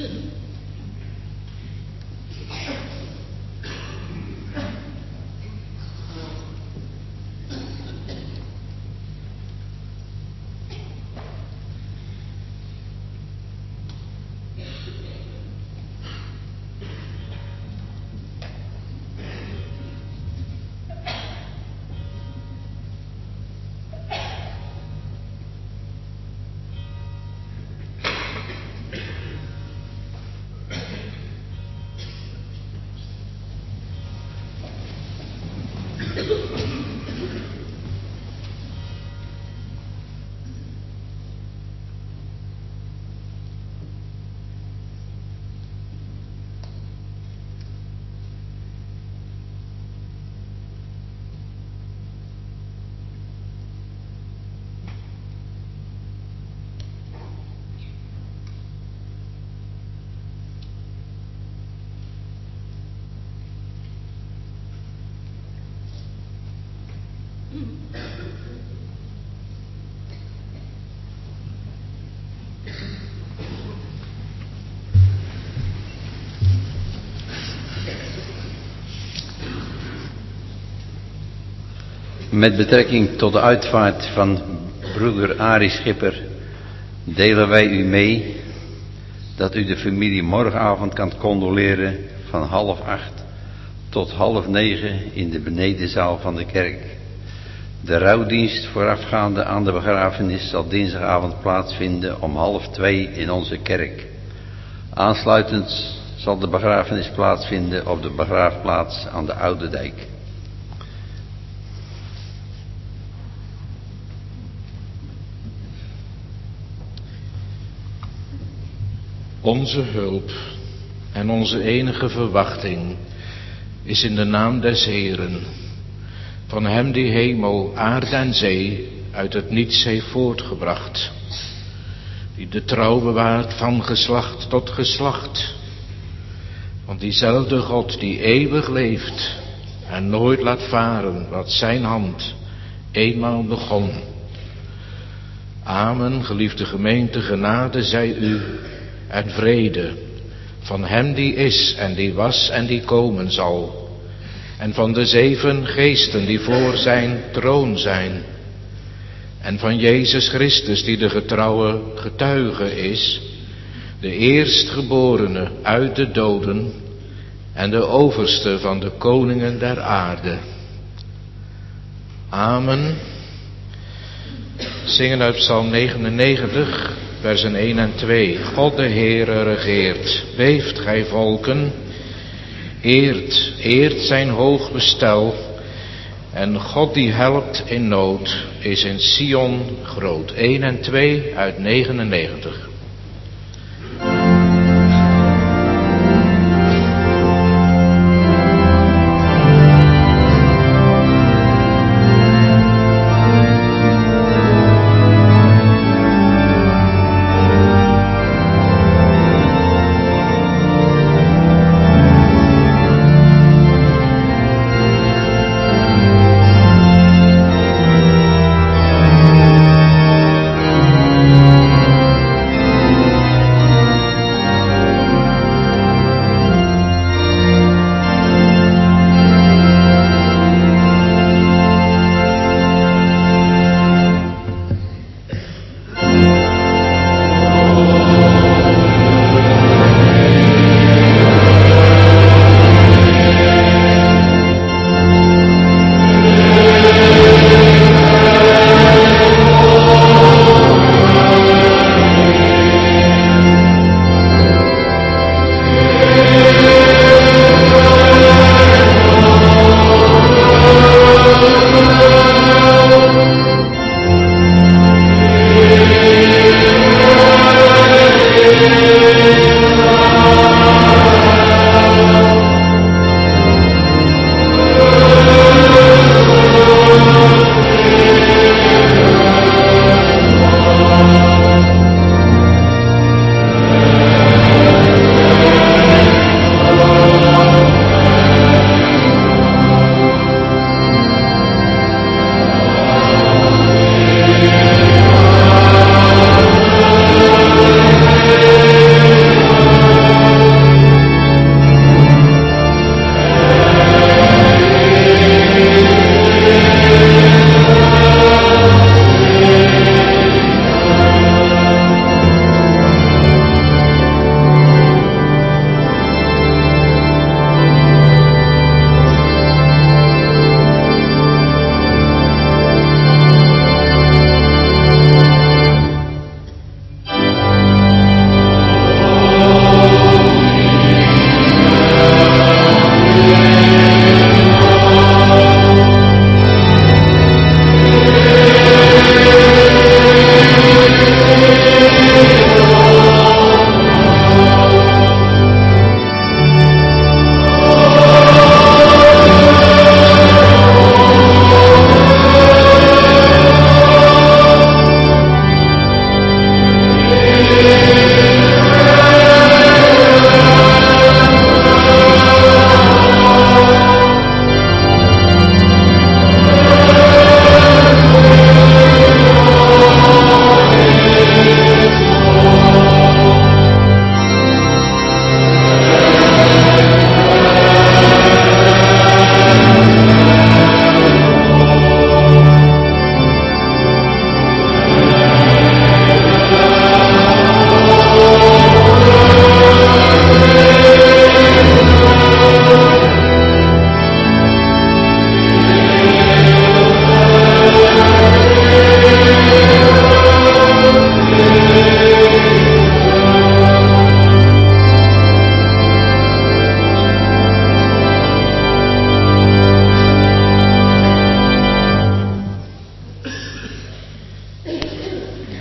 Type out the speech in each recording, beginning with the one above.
Met betrekking tot de uitvaart van broeder Arie Schipper delen wij u mee dat u de familie morgenavond kan condoleren van 7:30 tot 8:30 in de benedenzaal van de kerk. De rouwdienst voorafgaande aan de begrafenis zal dinsdagavond plaatsvinden om 1:30 in onze kerk. Aansluitend zal de begrafenis plaatsvinden op de begraafplaats aan de Oude Dijk. Onze hulp en onze enige verwachting is in de naam des Heeren, van hem die hemel, aarde en zee uit het niets heeft voortgebracht, die de trouw bewaart van geslacht tot geslacht, van diezelfde God die eeuwig leeft en nooit laat varen wat zijn hand eenmaal begon. Amen, geliefde gemeente, genade zij u en vrede van hem die is en die was en die komen zal, en van de 7 geesten die voor zijn troon zijn, en van Jezus Christus die de getrouwe getuige is, de eerstgeborene uit de doden en de overste van de koningen der aarde. Amen. Zingen uit Psalm 99, versen 1 en 2. God de Heere regeert, beeft gij volken, eert zijn hoog bestel, en God die helpt in nood is in Sion groot. 1 en 2 uit 99.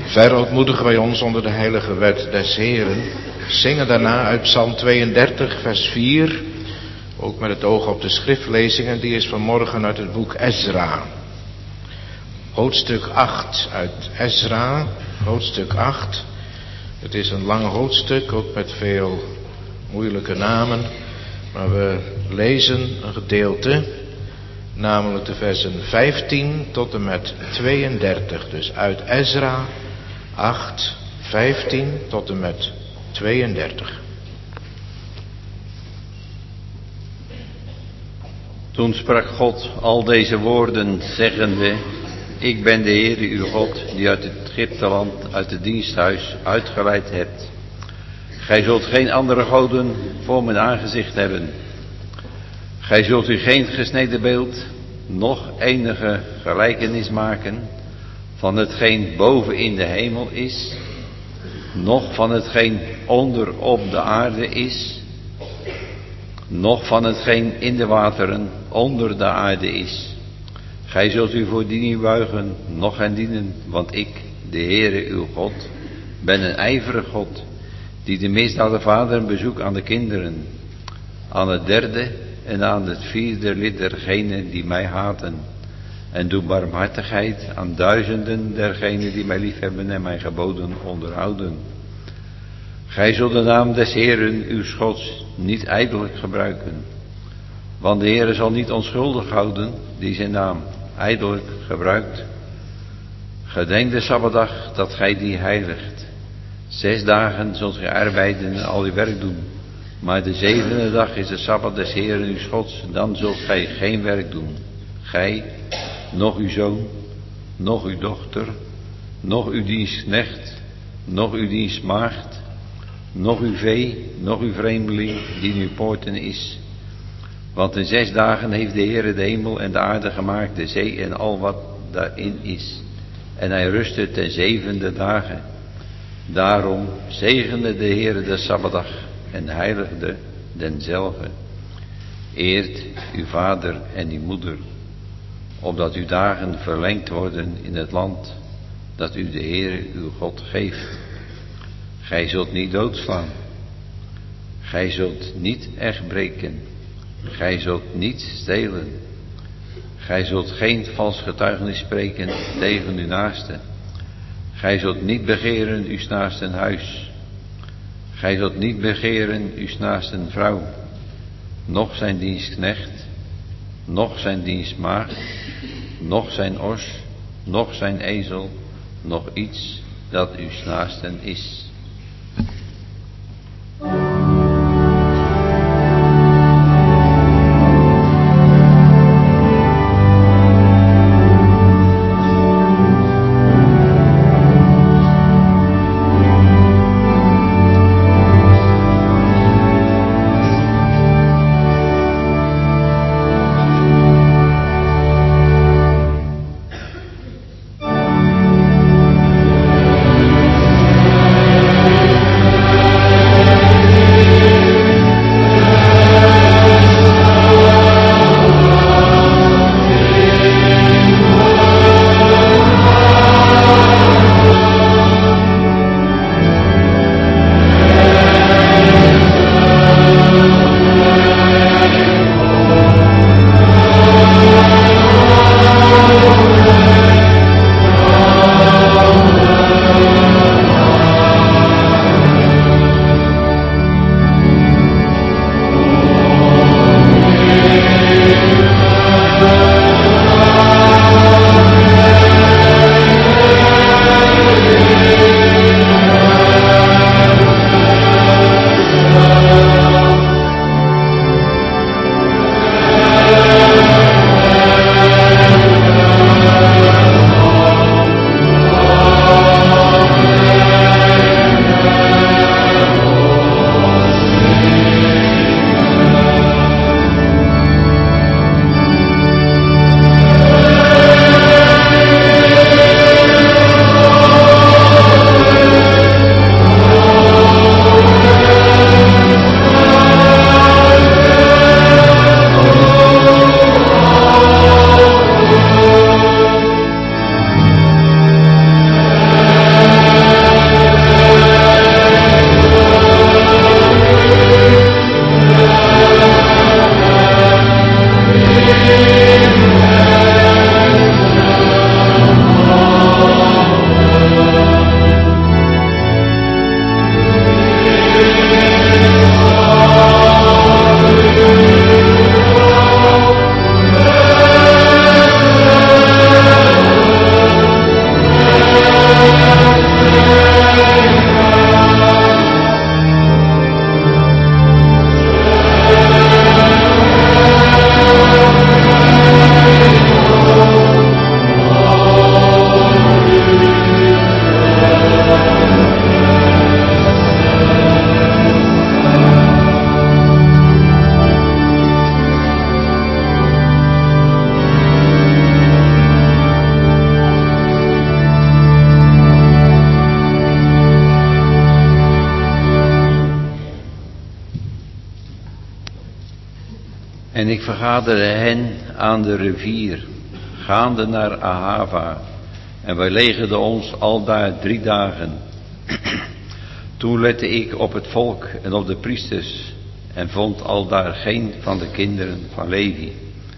Verootmoedigen wij ons onder de heilige wet des Heren. Zingen daarna uit Psalm 32 vers 4. Ook met het oog op de schriftlezing, en die is vanmorgen uit het boek Ezra. Hoofdstuk 8 uit Ezra, hoofdstuk 8. Het is een lang hoofdstuk, ook met veel moeilijke namen. Maar we lezen een gedeelte, namelijk de versen 15 tot en met 32. Dus uit Ezra 8, 15 tot en met 32. Toen sprak God al deze woorden, zeggende: Ik ben de Heere uw God, die uit het Egypteland, uit het diensthuis uitgeleid hebt. Gij zult geen andere goden voor mijn aangezicht hebben. Gij zult u geen gesneden beeld, noch enige gelijkenis maken van hetgeen boven in de hemel is, noch van hetgeen onder op de aarde is, noch van hetgeen in de wateren onder de aarde is. Gij zult u voor die niet buigen, noch hen dienen, want ik, de Heere uw God, ben een ijverig God, die de misdaden vaderen bezoekt aan de kinderen, aan het derde en aan het vierde lid dergenen die mij haten, en doe barmhartigheid aan duizenden dergenen die mij liefhebben en mijn geboden onderhouden. Gij zult de naam des Heeren uw Gods niet ijdelijk gebruiken, want de Heere zal niet onschuldig houden die zijn naam ijdelijk gebruikt. Gedenk de Sabbatdag dat gij die heiligt. 6 dagen zult gij arbeiden en al uw werk doen, maar de 7e dag is de Sabbat des Heeren uw Gods, dan zult gij geen werk doen. Gij, noch uw zoon, noch uw dochter, noch uw dienstknecht, noch uw dienstmaagd, noch uw vee, noch uw vreemdeling die in uw poorten is. Want in 6 dagen heeft de Heere de hemel en de aarde gemaakt, de zee en al wat daarin is. En hij rustte ten 7e dagen. Daarom zegende de Heere de Sabbatdag en heiligde denzelve. Eert uw vader en uw moeder, opdat uw dagen verlengd worden in het land dat u de Heere uw God geeft. Gij zult niet doodslaan. Gij zult niet echt breken. Gij zult niet stelen. Gij zult geen vals getuigenis spreken tegen uw naaste. Gij zult niet begeren uw naasten huis. Gij zult niet begeren uw naasten vrouw, noch zijn dienstknecht, noch zijn dienstmaagd, noch zijn os, noch zijn ezel, noch iets dat uw naasten is. En ik vergaderde hen aan de rivier, gaande naar Ahava. En wij legerden ons aldaar 3 dagen. Toen lette ik op het volk en op de priesters en vond aldaar geen van de kinderen van Levi.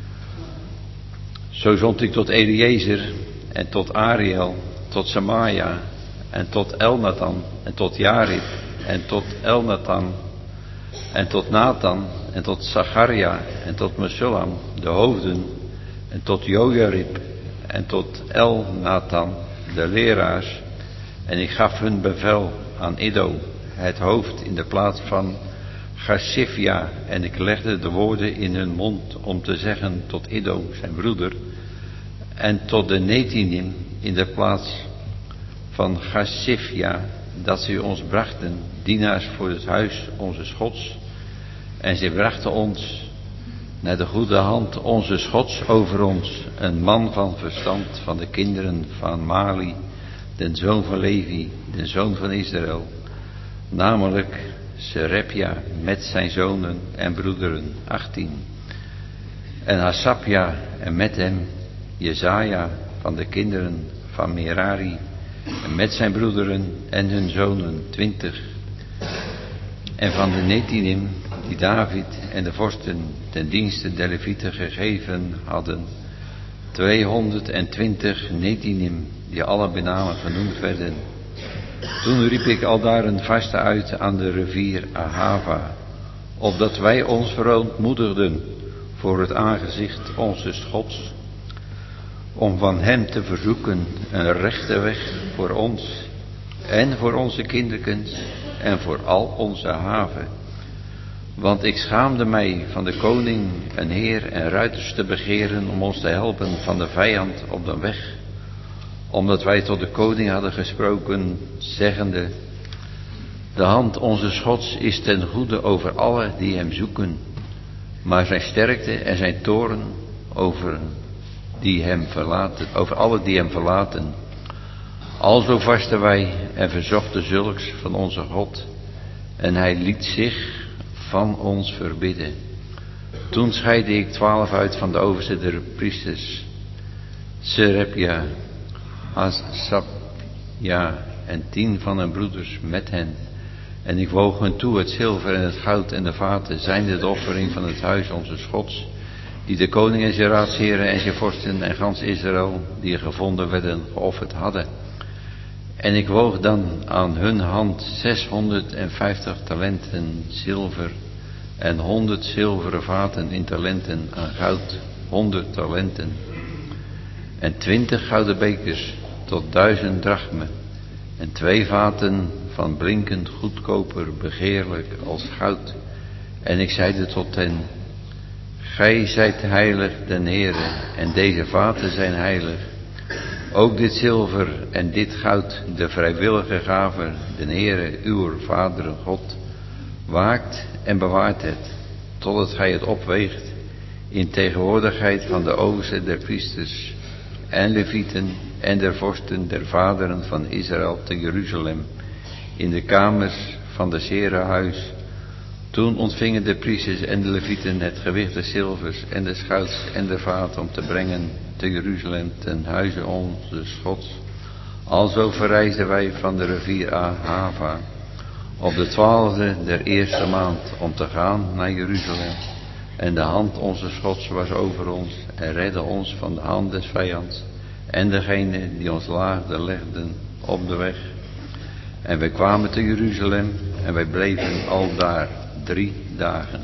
Zo zond ik tot Eliezer en tot Ariel, tot Samaja en tot Elnathan en tot Jarib en tot Elnathan en tot Nathan en tot Zacharia en tot Mesullam, de hoofden, en tot Jojarib en tot Elnathan, de leraars. En ik gaf hun bevel aan Iddo, het hoofd, in de plaats van Chasifja. En ik legde de woorden in hun mond om te zeggen tot Iddo, zijn broeder, en tot de Netinim in de plaats van Chasifja, dat ze ons brachten, dienaars voor het huis onze Gods. En zij brachten ons naar de goede hand onze Gods over ons, een man van verstand van de kinderen van Mali, den zoon van Levi, den zoon van Israël, namelijk Serepja met zijn zonen en broederen, 18. En Hasapja en met hem Jezaja van de kinderen van Merari, en met zijn broederen en hun zonen, 20. En van de Netinim, die David en de vorsten ten dienste der Levieten gegeven hadden, 220 Netinim, die alle benamen genoemd werden. Toen riep ik aldaar een vaste uit aan de rivier Ahava, opdat wij ons verootmoedigden voor het aangezicht onze Gods, om van hem te verzoeken een rechte weg voor ons en voor onze kinderkens en voor al onze haven. Want ik schaamde mij van de koning een heer en ruiters te begeren om ons te helpen van de vijand op de weg, omdat wij tot de koning hadden gesproken, zeggende: de hand onze Gods is ten goede over alle die hem zoeken, maar zijn sterkte en zijn toorn over alle die hem verlaten. Alzo vasten wij en verzochten zulks van onze God, en hij liet zich van ons verbidden. Toen scheidde ik 12 uit van de overste der priesters, Serepja, Hasapja en 10 van hun broeders met hen. En ik woog hun toe het zilver en het goud en de vaten, zijnde de offering van het huis onze Gods, die de koning en zijn raadsheren en zijn vorsten en gans Israël, die er gevonden werden, geofferd hadden. En ik woog dan aan hun hand 650 talenten zilver en 100 zilveren vaten in talenten aan goud, 100 talenten. En 20 gouden bekers tot 1000 drachmen en 2 vaten van blinkend goedkoper begeerlijk als goud. En ik zeide tot hen: gij zijt heilig den Heere, en deze vaten zijn heilig. Ook dit zilver en dit goud, de vrijwillige gave, den Heere, uw Vader God, waakt en bewaart het, totdat gij het opweegt in tegenwoordigheid van de oversten der priesters en levieten en der vorsten der vaderen van Israël te Jeruzalem, in de kamers van de Heerenhuis. Toen ontvingen de priesters en de levieten het gewicht des zilvers en des gouds en der vaten om te brengen te Jeruzalem ten huize onze Gods. Alzo verreisden wij van de rivier Ahava op de 12e der eerste maand om te gaan naar Jeruzalem. En de hand onze Gods was over ons en redde ons van de hand des vijands en degene die ons laagden legden op de weg. En wij kwamen te Jeruzalem en wij bleven aldaar 3 dagen.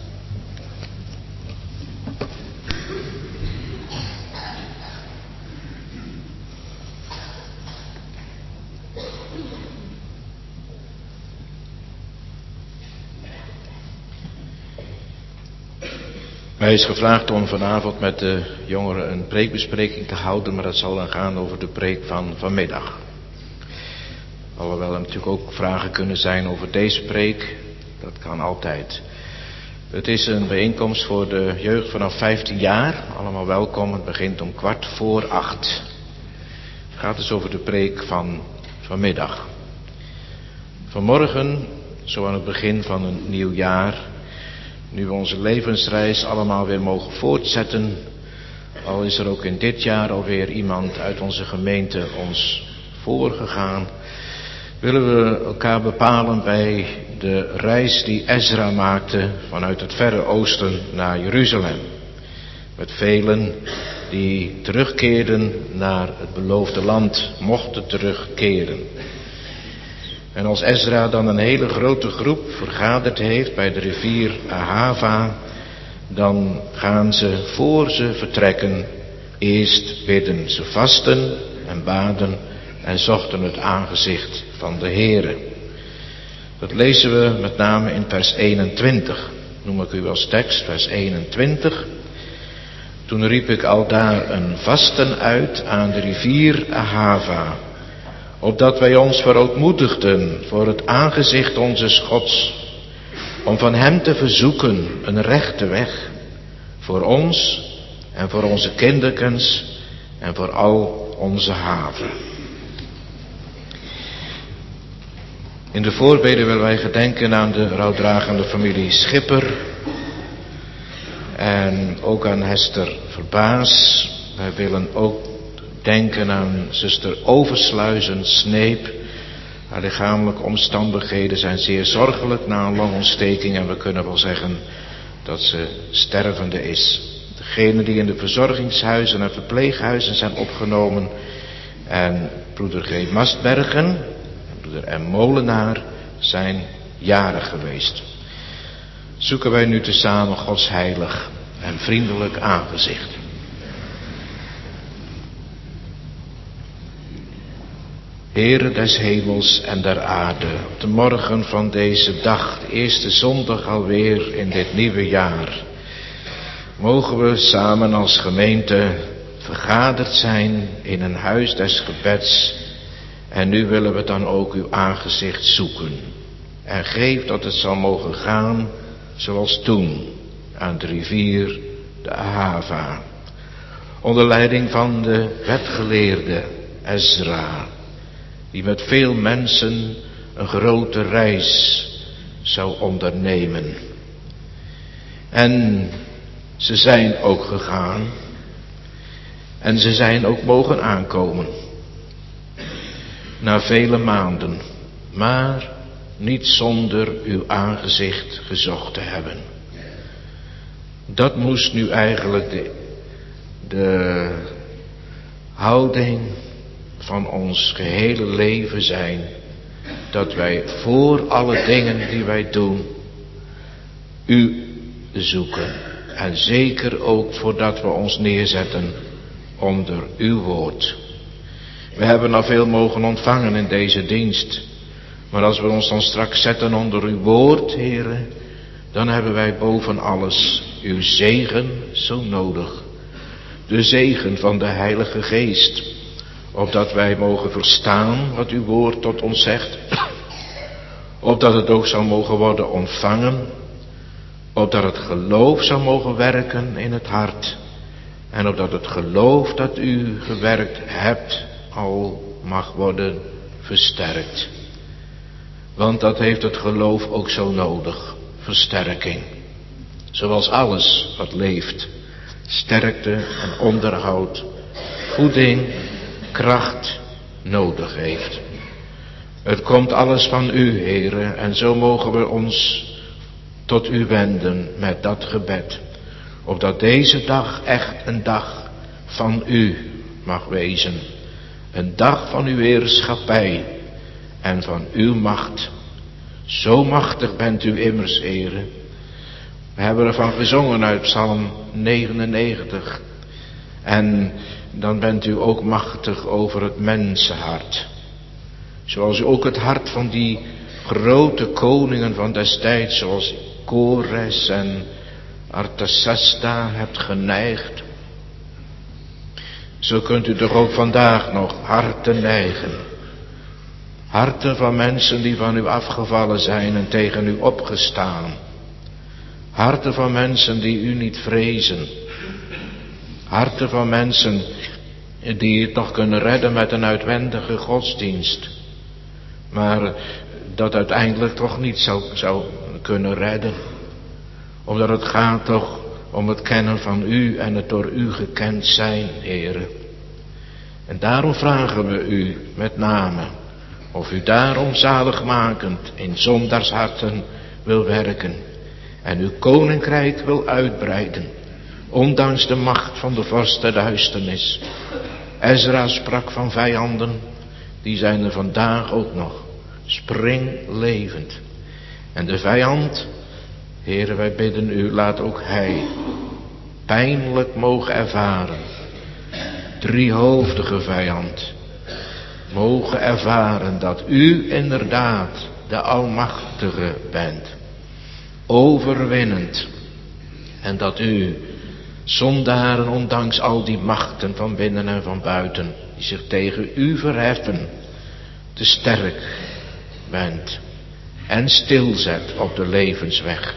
Mij is gevraagd om vanavond met de jongeren een preekbespreking te houden, maar dat zal dan gaan over de preek van vanmiddag. Alhoewel er natuurlijk ook vragen kunnen zijn over deze preek, dat kan altijd. Het is een bijeenkomst voor de jeugd vanaf 15 jaar, allemaal welkom, het begint om 7:15. Het gaat dus over de preek van vanmiddag. Vanmorgen, zo aan het begin van een nieuw jaar, Nu we onze levensreis allemaal weer mogen voortzetten, al is er ook in dit jaar alweer iemand uit onze gemeente ons voorgegaan, willen we elkaar bepalen bij de reis die Ezra maakte vanuit het Verre Oosten naar Jeruzalem. Met velen die terugkeerden naar het beloofde land, mochten terugkeren. En als Ezra dan een hele grote groep vergaderd heeft bij de rivier Ahava, dan gaan ze voor ze vertrekken eerst bidden. Ze vasten en baden en zochten het aangezicht van de Heere. Dat lezen we met name in vers 21. Noem ik u als tekst, vers 21. Toen riep ik aldaar een vasten uit aan de rivier Ahava, opdat wij ons verootmoedigden voor het aangezicht onzes Gods, om van hem te verzoeken een rechte weg, voor ons en voor onze kinderkens en voor al onze haven. In de voorbeden willen wij gedenken aan de rouwdragende familie Schipper en ook aan Hester Verbaas. Wij willen ook denken aan zuster Oversluizen Sneep. Haar lichamelijke omstandigheden zijn zeer zorgelijk na een longontsteking en we kunnen wel zeggen dat ze stervende is. Degenen die in de verzorgingshuizen en verpleeghuizen zijn opgenomen en broeder G. Mastbergen en broeder M. Molenaar zijn jarig geweest. Zoeken wij nu tezamen Gods heilig en vriendelijk aangezicht. Heere des hemels en der aarde, op de morgen van deze dag, de eerste zondag alweer in dit nieuwe jaar, mogen we samen als gemeente vergaderd zijn in een huis des gebeds. En nu willen we dan ook uw aangezicht zoeken. En geef dat het zal mogen gaan zoals toen aan de rivier de Ahava. Onder leiding van de wetgeleerde Ezra, die met veel mensen een grote reis zou ondernemen. En ze zijn ook gegaan. En ze zijn ook mogen aankomen. Na vele maanden, maar niet zonder uw aangezicht gezocht te hebben. Dat moest nu eigenlijk de houding van ons gehele leven zijn. Dat wij voor alle dingen die wij doen, u zoeken. En zeker ook voordat we ons neerzetten onder uw woord. We hebben al veel mogen ontvangen in deze dienst. Maar als we ons dan straks zetten onder uw woord, Heere, dan hebben wij boven alles uw zegen zo nodig. De zegen van de Heilige Geest. Opdat wij mogen verstaan wat uw woord tot ons zegt. Opdat het ook zou mogen worden ontvangen. Opdat het geloof zou mogen werken in het hart. En opdat het geloof dat u gewerkt hebt al mag worden versterkt. Want dat heeft het geloof ook zo nodig. Versterking. Zoals alles wat leeft. Sterkte en onderhoud. Voeding, kracht nodig heeft. Het komt alles van u, Heere. En zo mogen we ons tot u wenden met dat gebed. Opdat deze dag echt een dag van u mag wezen. Een dag van uw heerschappij en van uw macht. Zo machtig bent u immers, Heere. We hebben ervan gezongen uit Psalm 99. En dan bent u ook machtig over het mensenhart. Zoals u ook het hart van die grote koningen van destijds, zoals Kores en Artasasta hebt geneigd. Zo kunt u toch ook vandaag nog harten neigen. Harten van mensen die van u afgevallen zijn en tegen u opgestaan. Harten van mensen die u niet vrezen. Harten van mensen die het nog kunnen redden met een uitwendige godsdienst. Maar dat uiteindelijk toch niet zou kunnen redden. Omdat het gaat toch om het kennen van u en het door u gekend zijn, Heere. En daarom vragen we u met name of u daarom zaligmakend in zondaarsharten wil werken en uw koninkrijk wil uitbreiden, ondanks de macht van de vorst der duisternis. Ezra sprak van vijanden, die zijn er vandaag ook nog, springlevend. En de vijand, Heere, wij bidden u, laat ook hij pijnlijk mogen ervaren. Driehoofdige vijand, mogen ervaren dat u inderdaad de Almachtige bent, overwinnend. En dat u zondaren, ondanks al die machten van binnen en van buiten, die zich tegen u verheffen, te sterk bent en stilzet op de levensweg.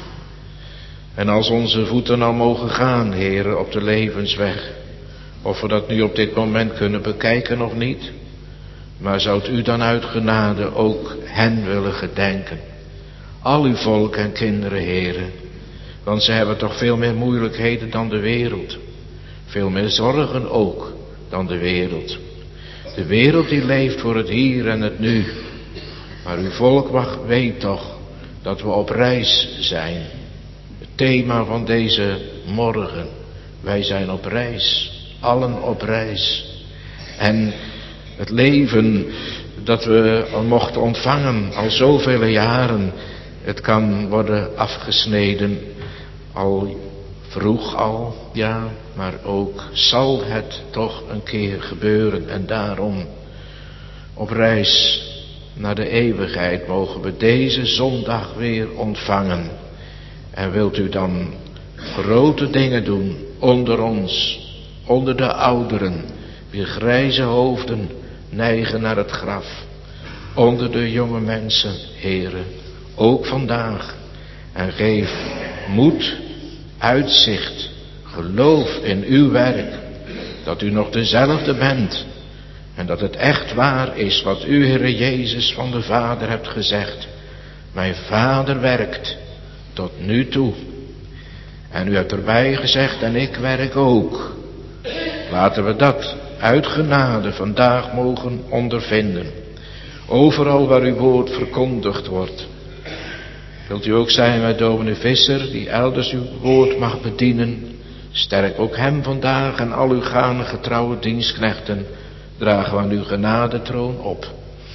En als onze voeten al mogen gaan, Heere, op de levensweg, of we dat nu op dit moment kunnen bekijken of niet, maar zoudt u dan uit genade ook hen willen gedenken. Al uw volk en kinderen, Heere, want ze hebben toch veel meer moeilijkheden dan de wereld. Veel meer zorgen ook dan de wereld. De wereld die leeft voor het hier en het nu. Maar uw volk weet toch dat we op reis zijn. Het thema van deze morgen. Wij zijn op reis. Allen op reis. En het leven dat we mochten ontvangen al zoveel jaren. Het kan worden afgesneden. Al vroeg al, ja, maar ook zal het toch een keer gebeuren. En daarom op reis naar de eeuwigheid mogen we deze zondag weer ontvangen. En wilt u dan grote dingen doen onder ons, onder de ouderen, wie grijze hoofden neigen naar het graf. Onder de jonge mensen, Heere, ook vandaag. En geef moed, uitzicht, geloof in uw werk. Dat u nog dezelfde bent. En dat het echt waar is wat u, Heere Jezus, van de Vader hebt gezegd. Mijn Vader werkt tot nu toe. En u hebt erbij gezegd, en ik werk ook. Laten we dat uit genade vandaag mogen ondervinden. Overal waar uw woord verkondigd wordt. Wilt u ook zijn met dominee Visser, die elders uw woord mag bedienen. Sterk ook hem vandaag en al uw gaande getrouwe dienstknechten. Dragen we aan uw genadetroon op.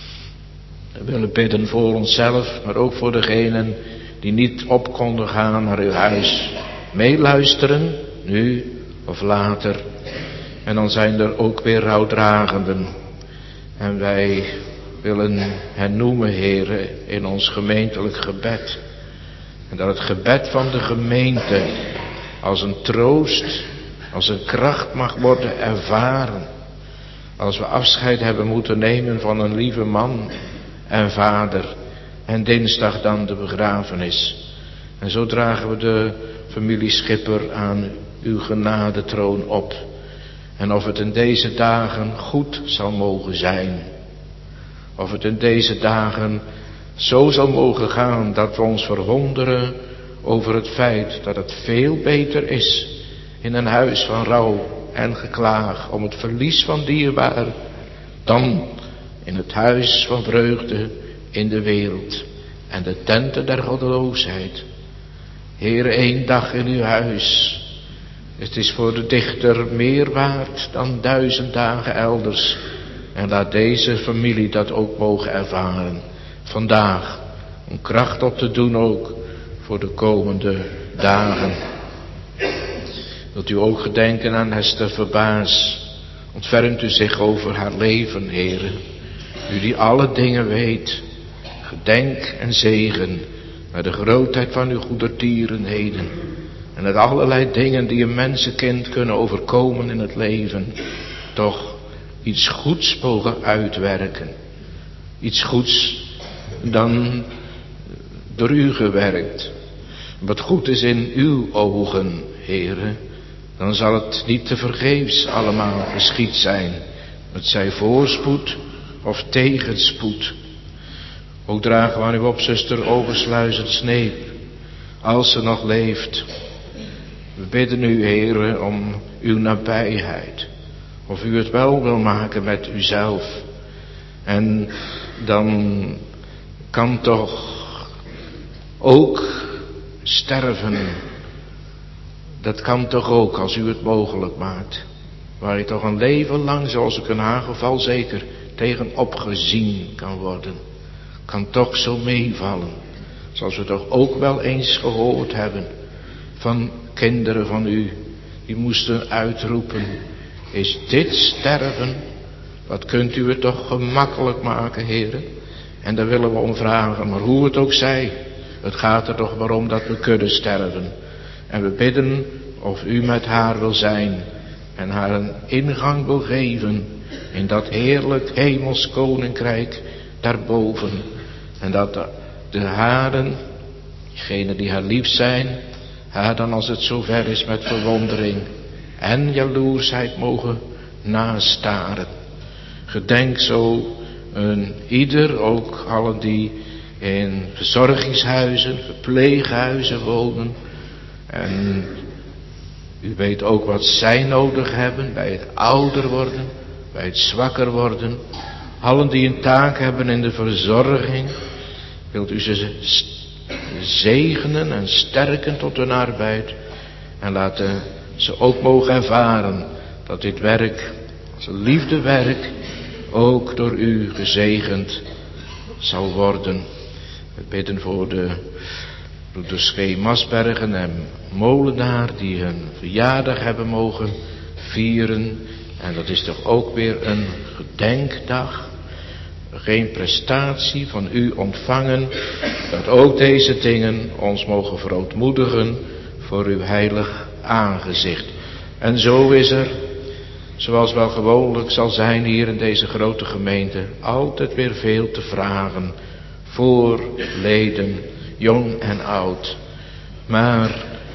We willen bidden voor onszelf, maar ook voor degenen die niet op konden gaan naar uw huis. Meeluisteren, nu of later. En dan zijn er ook weer rouwdragenden. En wij willen hen noemen, Heere, in ons gemeentelijk gebed. En dat het gebed van de gemeente als een troost, als een kracht mag worden ervaren. Als we afscheid hebben moeten nemen van een lieve man en vader. En dinsdag dan de begrafenis. En zo dragen we de familie Schipper aan uw genadetroon op. En of het in deze dagen goed zal mogen zijn. Of het in deze dagen zo zal mogen gaan dat we ons verwonderen over het feit dat het veel beter is in een huis van rouw en geklaag om het verlies van dierbaar dan in het huis van vreugde in de wereld en de tenten der goddeloosheid. Heer, 1 dag in uw huis, het is voor de dichter meer waard dan 1000 dagen elders. En laat deze familie dat ook mogen ervaren. Vandaag, om kracht op te doen ook voor de komende dagen. Wilt u ook gedenken aan Esther Verbaas. Ontfermt u zich over haar leven, Heere. U die alle dingen weet. Gedenk en zegen naar de grootheid van uw goedertierenheden. En met allerlei dingen die een mensenkind kunnen overkomen in het leven. Toch iets goeds mogen uitwerken. Iets goeds dan door u gewerkt. Wat goed is in uw ogen, Heere, dan zal het niet te vergeefs allemaal geschied zijn. Het zij voorspoed of tegenspoed. Ook dragen we aan u op, zuster Oversluis, het Sneep. als ze nog leeft. We bidden u, Heere, om uw nabijheid. Of u het wel wil maken met uzelf. En dan kan toch ook sterven. Dat kan toch ook als u het mogelijk maakt. Waar je toch een leven lang, zoals ik in haar geval zeker, tegenop gezien kan worden. Kan toch zo meevallen. Zoals we toch ook wel eens gehoord hebben van kinderen van u. Die moesten uitroepen, is dit sterven? Wat kunt u het toch gemakkelijk maken, heren? En daar willen we om vragen. Maar hoe het ook zij, het gaat er toch maar om dat we kunnen sterven. En we bidden of u met haar wil zijn. En haar een ingang wil geven in dat heerlijk hemels koninkrijk daarboven. En dat de haren, diegenen die haar lief zijn, haar dan als het zover is met verwondering en jaloersheid mogen nastaren. Gedenk zo ieder, ook allen die in verzorgingshuizen, verpleeghuizen wonen. En u weet ook wat zij nodig hebben bij het ouder worden, bij het zwakker worden. Allen die een taak hebben in de verzorging, wilt u ze zegenen en sterken tot hun arbeid. En laten ze ook mogen ervaren dat dit werk, als een liefdewerk, ook door u gezegend zal worden. We bidden voor de broeders G. Masbergen en Molenaar die hun verjaardag hebben mogen vieren. En dat is toch ook weer een gedenkdag. Geen prestatie van u ontvangen. Dat ook deze dingen ons mogen verootmoedigen voor uw heilig aangezicht. En zo is er, zoals wel gewoonlijk zal zijn hier in deze grote gemeente, altijd weer veel te vragen voor leden, jong en oud. Maar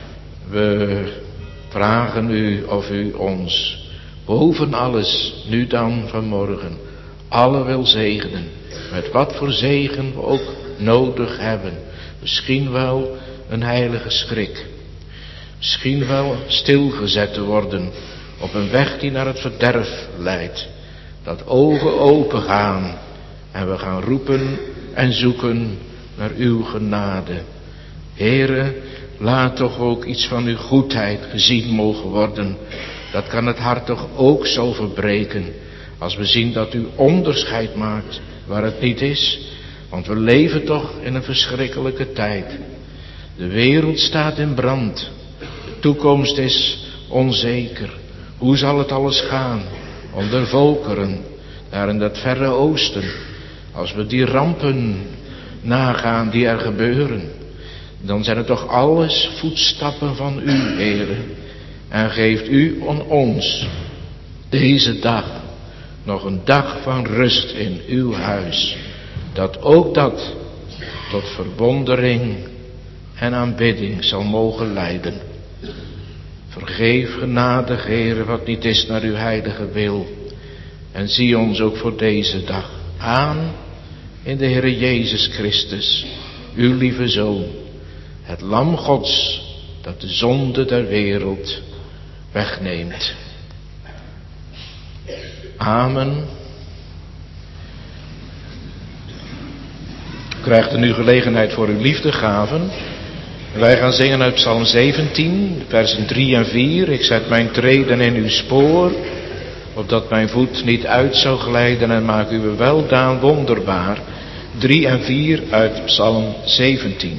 we vragen u of u ons boven alles, nu dan vanmorgen, alle wil zegenen. Met wat voor zegen we ook nodig hebben. Misschien wel een heilige schrik. Misschien wel stilgezet te worden op een weg die naar het verderf leidt. Dat ogen open gaan en we gaan roepen en zoeken naar uw genade. Heere, laat toch ook iets van uw goedheid gezien mogen worden. Dat kan het hart toch ook zo verbreken. Als we zien dat u onderscheid maakt waar het niet is. Want we leven toch in een verschrikkelijke tijd. De wereld staat in brand. De toekomst is onzeker. Hoe zal het alles gaan? Onder volkeren, daar in dat verre oosten. Als we die rampen nagaan die er gebeuren. Dan zijn het toch alles voetstappen van u, Heere. En geeft u aan ons deze dag nog een dag van rust in uw huis. Dat ook dat tot verwondering en aanbidding zal mogen leiden. Vergeef genadig, Heere, wat niet is naar uw heilige wil. En zie ons ook voor deze dag aan in de Heere Jezus Christus, uw lieve Zoon. Het lam Gods dat de zonde der wereld wegneemt. Amen. U krijgt er nu gelegenheid voor uw liefdegaven. Wij gaan zingen uit Psalm 17, versen 3 en 4. Ik zet mijn treden in uw spoor, opdat mijn voet niet uit zou glijden en maak uw weldaan wonderbaar. 3 en 4 uit Psalm 17.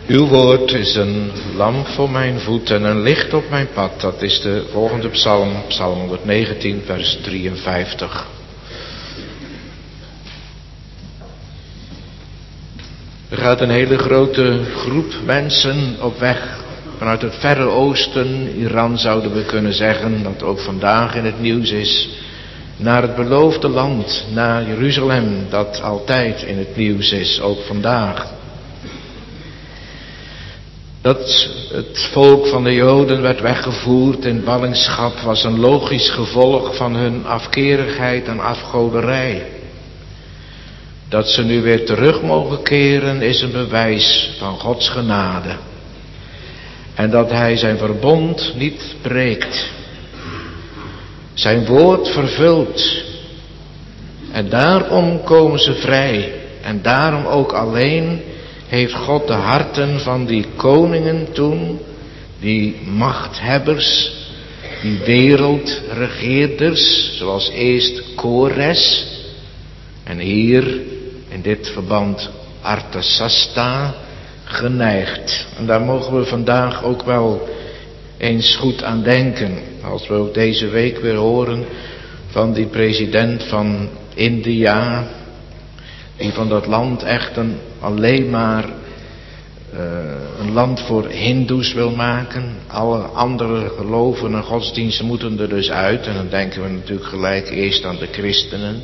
Uw woord is een lamp voor mijn voet en een licht op mijn pad. Dat is de volgende psalm, psalm 119, vers 53. Er gaat een hele grote groep mensen op weg vanuit het Verre Oosten, Iran zouden we kunnen zeggen, dat ook vandaag in het nieuws is, naar het beloofde land, naar Jeruzalem, dat altijd in het nieuws is, ook vandaag. Dat het volk van de Joden werd weggevoerd in ballingschap was een logisch gevolg van hun afkerigheid en afgoderij. Dat ze nu weer terug mogen keren is een bewijs van Gods genade. En dat Hij zijn verbond niet breekt. Zijn woord vervult. En daarom komen ze vrij. En daarom ook alleen heeft God de harten van die koningen toen, die machthebbers, die wereldregeerders, zoals eerst Kores en hier in dit verband Artasasta, geneigd. En daar mogen we vandaag ook wel eens goed aan denken. Als we ook deze week weer horen van die president van India, die van dat land echt alleen maar een land voor hindoes wil maken. Alle andere geloven en godsdiensten moeten er dus uit. En dan denken we natuurlijk gelijk eerst aan de christenen.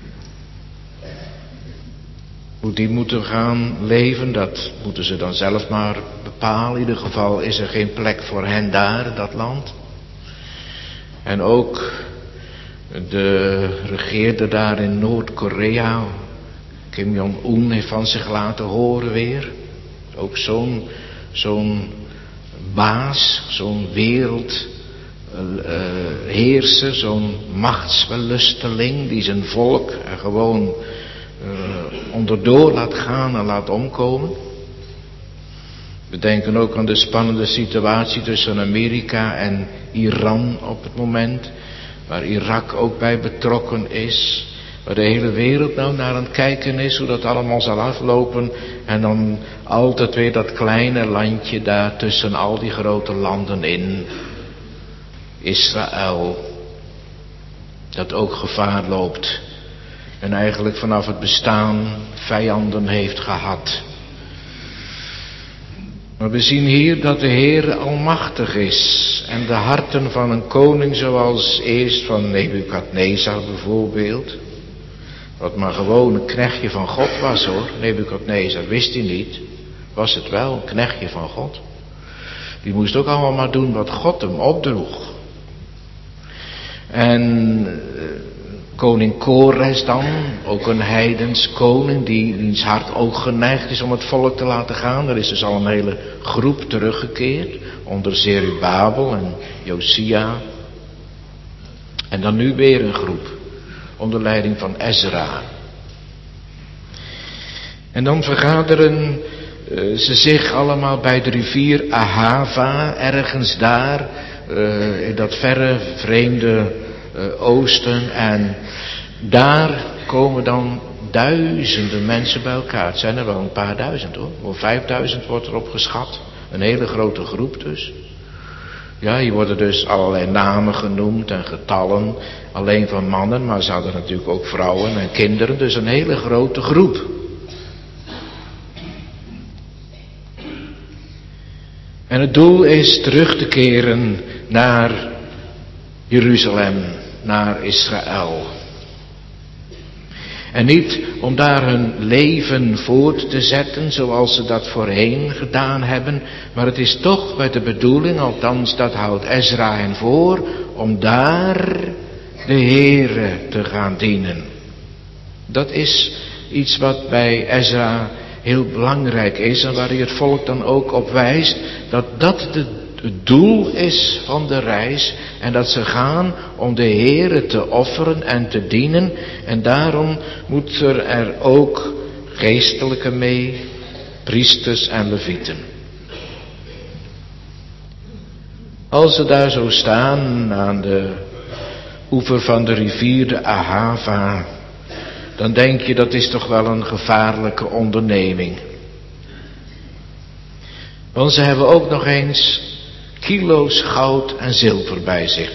Hoe die moeten gaan leven, dat moeten ze dan zelf maar bepalen. In ieder geval is er geen plek voor hen daar in dat land. En ook de regeerder daar in Noord-Korea, Kim Jong-un, heeft van zich laten horen weer. Ook zo'n baas, zo'n wereldheerser, zo'n machtsbelusteling die zijn volk er gewoon onderdoor laat gaan en laat omkomen. We denken ook aan de spannende situatie tussen Amerika en Iran op het moment, waar Irak ook bij betrokken is, waar de hele wereld nou naar aan het kijken is hoe dat allemaal zal aflopen, en dan altijd weer dat kleine landje daar tussen al die grote landen in, Israël, dat ook gevaar loopt en eigenlijk vanaf het bestaan vijanden heeft gehad. Maar we zien hier dat de Heer almachtig is en de harten van een koning zoals eerst van Nebukadnezar bijvoorbeeld, wat maar gewoon een knechtje van God was hoor. Nebukadnezar wist hij niet, was het wel een knechtje van God. Die moest ook allemaal maar doen wat God hem opdroeg. En koning Kores dan, ook een heidens koning, wiens hart ook geneigd is om het volk te laten gaan. Er is dus al een hele groep teruggekeerd, onder Zerubabel en Josia. En dan nu weer een groep, onder leiding van Ezra. En dan vergaderen ze zich allemaal bij de rivier Ahava, ergens daar, in dat verre, vreemde oosten. En daar komen dan duizenden mensen bij elkaar. Het zijn er wel een paar duizend hoor. Voor 5000 wordt erop geschat. Een hele grote groep dus. Ja, hier worden dus allerlei namen genoemd en getallen. Alleen van mannen, maar ze hadden natuurlijk ook vrouwen en kinderen. Dus een hele grote groep. En het doel is terug te keren naar Jeruzalem, naar Israël. En niet om daar hun leven voort te zetten zoals ze dat voorheen gedaan hebben. Maar het is toch met de bedoeling, althans dat houdt Ezra hen voor, om daar de Heere te gaan dienen. Dat is iets wat bij Ezra heel belangrijk is en waar hij het volk dan ook op wijst, dat het doel is van de reis en dat ze gaan om de Heere te offeren en te dienen. En daarom moet er ook geestelijke mee, priesters en levieten. Als ze daar zo staan aan de oever van de rivier de Ahava, dan denk je dat is toch wel een gevaarlijke onderneming. Want ze hebben ook nog eens kilo's goud en zilver bij zich.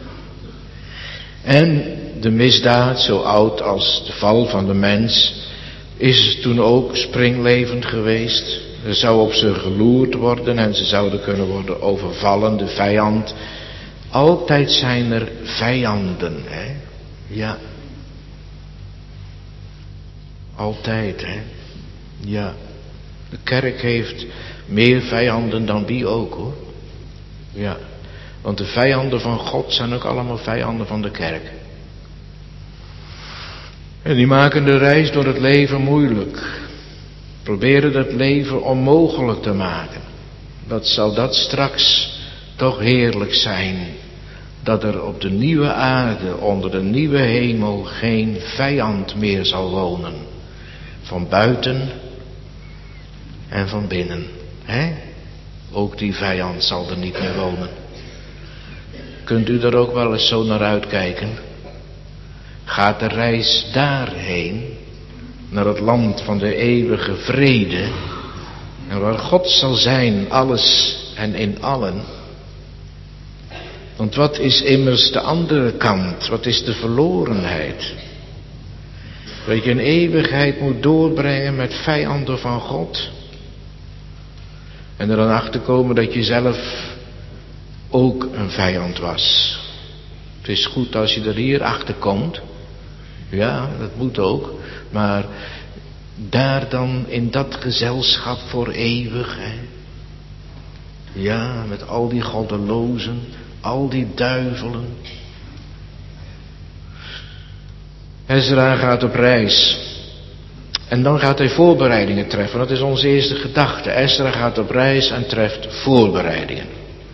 En de misdaad, zo oud als de val van de mens, is toen ook springlevend geweest. Er zou op ze geloerd worden en ze zouden kunnen worden overvallen, de vijand. Altijd zijn er vijanden, hè? Ja. Altijd, hè? Ja. De kerk heeft meer vijanden dan wie ook, hoor. Ja. Want de vijanden van God zijn ook allemaal vijanden van de kerk. En die maken de reis door het leven moeilijk. Proberen het leven onmogelijk te maken. Wat zal dat straks toch heerlijk zijn. Dat er op de nieuwe aarde, onder de nieuwe hemel, geen vijand meer zal wonen. Van buiten en van binnen. Hè? Ook die vijand zal er niet meer wonen. Kunt u er ook wel eens zo naar uitkijken? Gaat de reis daarheen, naar het land van de eeuwige vrede, en waar God zal zijn, alles en in allen. Want wat is immers de andere kant? Wat is de verlorenheid? Dat je een eeuwigheid moet doorbrengen met vijanden van God. En er dan achter komen dat je zelf ook een vijand was. Het is goed als je er hier achter komt. Ja, dat moet ook. Maar daar dan in dat gezelschap voor eeuwig. Hè? Ja, met al die goddelozen, al die duivelen. Ezra gaat op reis. En dan gaat hij voorbereidingen treffen. Dat is onze eerste gedachte. Ezra gaat op reis en treft voorbereidingen.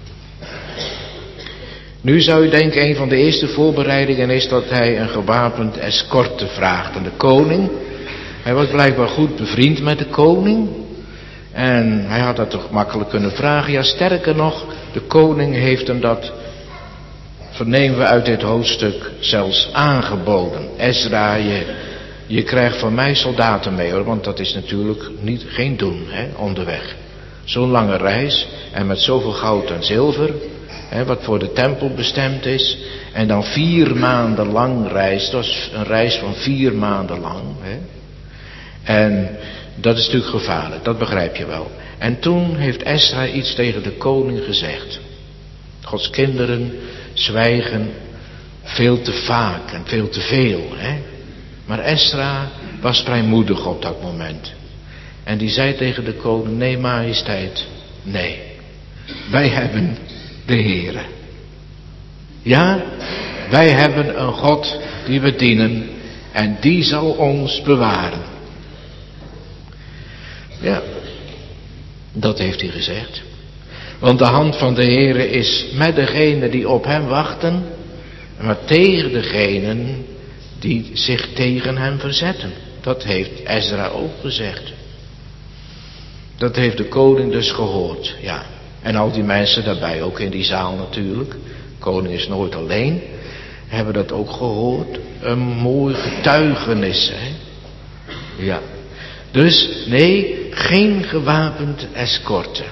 Nu zou u denken, een van de eerste voorbereidingen is dat hij een gewapend escorte vraagt aan de koning. Hij was blijkbaar goed bevriend met de koning. En hij had dat toch makkelijk kunnen vragen. Ja, sterker nog, de koning heeft hem dat, vernemen we uit dit hoofdstuk, zelfs aangeboden. Ezra, je krijgt van mij soldaten mee, hoor, want dat is natuurlijk geen doen, hè, onderweg. Zo'n lange reis en met zoveel goud en zilver, hè, wat voor de tempel bestemd is. En dan 4 maanden lang reis, dat is een reis van 4 maanden lang. Hè. En dat is natuurlijk gevaarlijk, dat begrijp je wel. En toen heeft Ezra iets tegen de koning gezegd. Gods kinderen zwijgen veel te vaak en veel te veel, hè. Maar Ezra was vrijmoedig op dat moment. En die zei tegen de koning, nee majesteit, nee. Wij hebben de Heere. Ja, wij hebben een God die we dienen en die zal ons bewaren. Ja, dat heeft hij gezegd. Want de hand van de Heere is met degenen die op hem wachten, maar tegen degenen die zich tegen hem verzetten. Dat heeft Ezra ook gezegd. Dat heeft de koning dus gehoord, ja. En al die mensen daarbij, ook in die zaal natuurlijk. De koning is nooit alleen. Hebben dat ook gehoord. Een mooi getuigenis, hè. Ja. Dus, nee, geen gewapend escorte.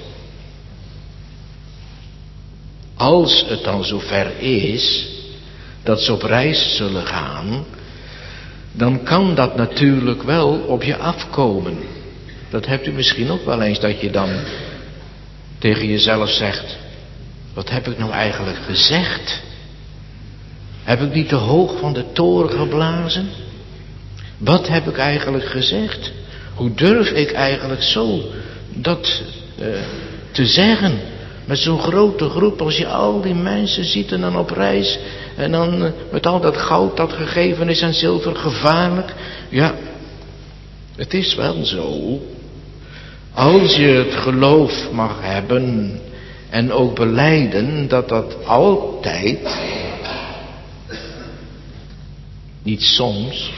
Als het dan zover is dat ze op reis zullen gaan, dan kan dat natuurlijk wel op je afkomen. Dat hebt u misschien ook wel eens, dat je dan tegen jezelf zegt, wat heb ik nou eigenlijk gezegd? Heb ik niet te hoog van de toren geblazen? Wat heb ik eigenlijk gezegd? Hoe durf ik eigenlijk zo dat te zeggen? Met zo'n grote groep, als je al die mensen ziet en dan op reis. En dan met al dat goud dat gegeven is en zilver, gevaarlijk. Ja, het is wel zo. Als je het geloof mag hebben en ook belijden dat dat altijd, niet soms,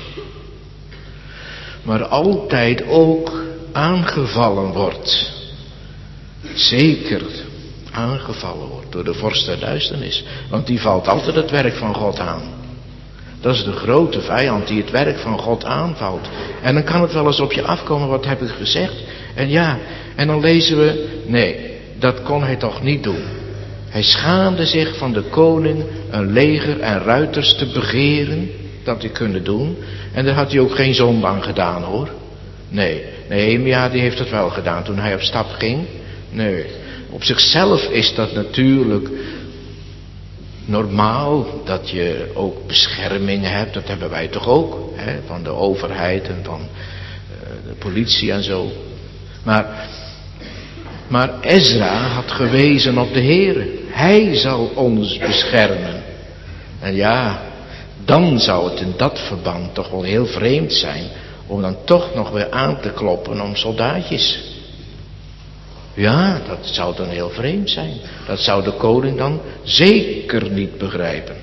maar altijd ook aangevallen wordt. Zeker aangevallen wordt door de vorst der duisternis. Want die valt altijd het werk van God aan. Dat is de grote vijand die het werk van God aanvalt. En dan kan het wel eens op je afkomen, wat heb ik gezegd? En ja, En dan lezen we, nee, dat kon hij toch niet doen. Hij schaamde zich van de koning een leger en ruiters te begeren, dat hij kunnen doen. En daar had hij ook geen zonde aan gedaan, hoor. Nee, Nehemia die heeft het wel gedaan toen hij op stap ging. Nee, op zichzelf is dat natuurlijk normaal dat je ook bescherming hebt. Dat hebben wij toch ook, hè, van de overheid en van de politie en zo. Maar Ezra had gewezen op de Heere. Hij zal ons beschermen. En ja, dan zou het in dat verband toch wel heel vreemd zijn om dan toch nog weer aan te kloppen om soldaatjes. Ja, dat zou dan heel vreemd zijn. Dat zou de koning dan zeker niet begrijpen.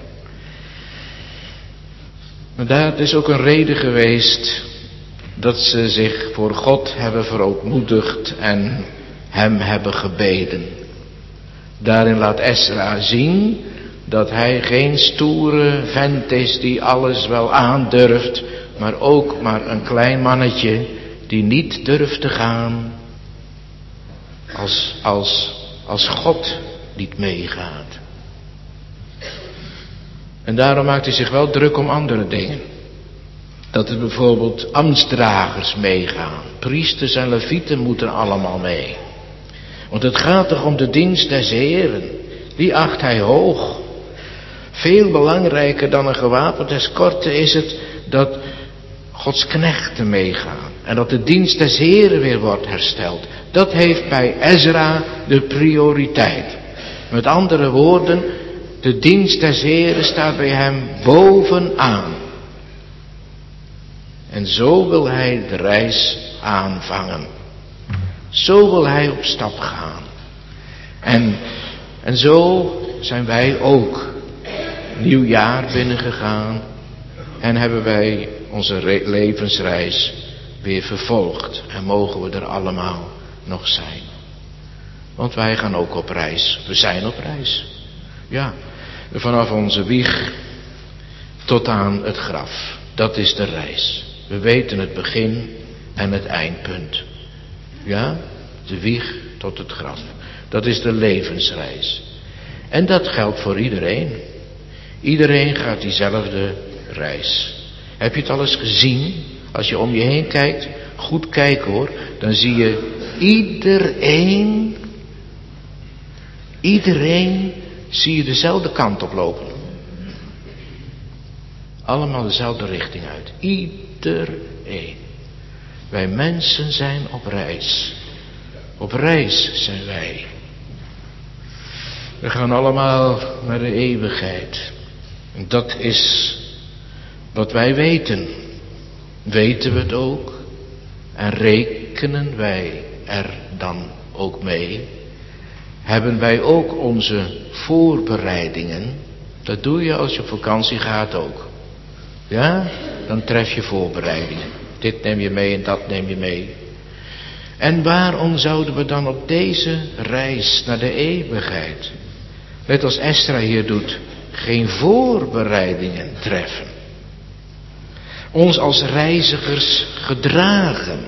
Maar dat is ook een reden geweest dat ze zich voor God hebben verootmoedigd en hem hebben gebeden. Daarin laat Ezra zien dat hij geen stoere vent is die alles wel aandurft, maar ook maar een klein mannetje die niet durft te gaan als God niet meegaat. En daarom maakt hij zich wel druk om andere dingen. Dat er bijvoorbeeld ambtsdragers meegaan. Priesters en levieten moeten allemaal mee. Want het gaat toch om de dienst des Heeren. Die acht hij hoog. Veel belangrijker dan een gewapend escorte is het dat Gods knechten meegaan. En dat de dienst des Heeren weer wordt hersteld. Dat heeft bij Ezra de prioriteit. Met andere woorden, de dienst des Heeren staat bij hem bovenaan. En zo wil hij de reis aanvangen. Zo wil hij op stap gaan. En zo zijn wij ook nieuw jaar binnengegaan. En hebben wij onze levensreis weer vervolgd. En mogen we er allemaal nog zijn. Want wij gaan ook op reis. We zijn op reis. Ja, vanaf onze wieg tot aan het graf. Dat is de reis. We weten het begin en het eindpunt. Ja, de wieg tot het graf. Dat is de levensreis. En dat geldt voor iedereen. Iedereen gaat diezelfde reis. Heb je het al eens gezien? Als je om je heen kijkt, goed kijken hoor, dan zie je iedereen zie je dezelfde kant op lopen. Allemaal dezelfde richting uit. Iedereen. Wij mensen zijn op reis. Op reis zijn wij. We gaan allemaal naar de eeuwigheid. En dat is wat wij weten. Weten we het ook? En rekenen wij er dan ook mee? Hebben wij ook onze voorbereidingen? Dat doe je als je op vakantie gaat ook. Ja, dan tref je voorbereidingen. Dit neem je mee en dat neem je mee. En waarom zouden we dan op deze reis naar de eeuwigheid, net als Ezra hier doet, geen voorbereidingen treffen? Ons als reizigers gedragen.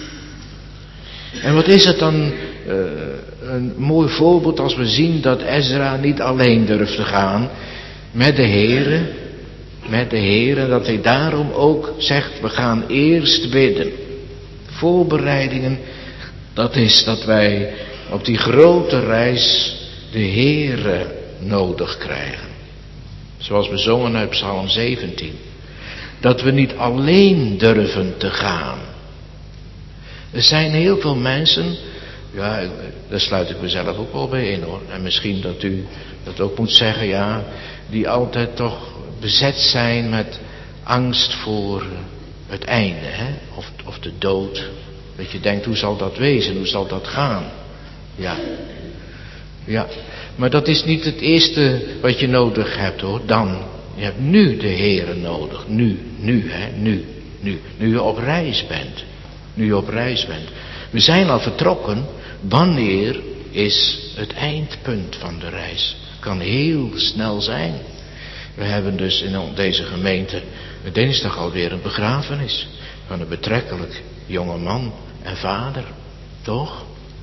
En wat is het dan een mooi voorbeeld als we zien dat Ezra niet alleen durft te gaan met de Heere. Met de Heere, dat hij daarom ook zegt, we gaan eerst bidden. Voorbereidingen, dat is dat wij op die grote reis de Heere nodig krijgen. Zoals we zongen uit Psalm 17. Dat we niet alleen durven te gaan. Er zijn heel veel mensen, ja, daar sluit ik mezelf ook wel bij in hoor. En misschien dat u dat ook moet zeggen, ja, die altijd toch bezet zijn met angst voor het einde, hè? Of de dood. Dat je denkt, hoe zal dat wezen, hoe zal dat gaan? Ja, maar dat is niet het eerste wat je nodig hebt hoor. Dan, je hebt nu de Heere nodig. Nu je op reis bent. Nu je op reis bent. We zijn al vertrokken. Wanneer is het eindpunt van de reis? Kan heel snel zijn. We hebben dus in deze gemeente dinsdag alweer een begrafenis van een betrekkelijk jonge man en vader. Toch?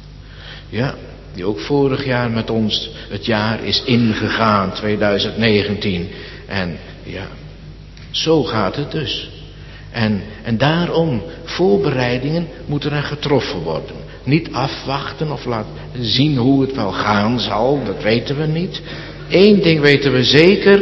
Ja, die ook vorig jaar met ons het jaar is ingegaan, 2019. En ja, zo gaat het dus. En daarom, voorbereidingen moeten er getroffen worden. Niet afwachten of laten zien hoe het wel gaan zal, dat weten we niet. Eén ding weten we zeker,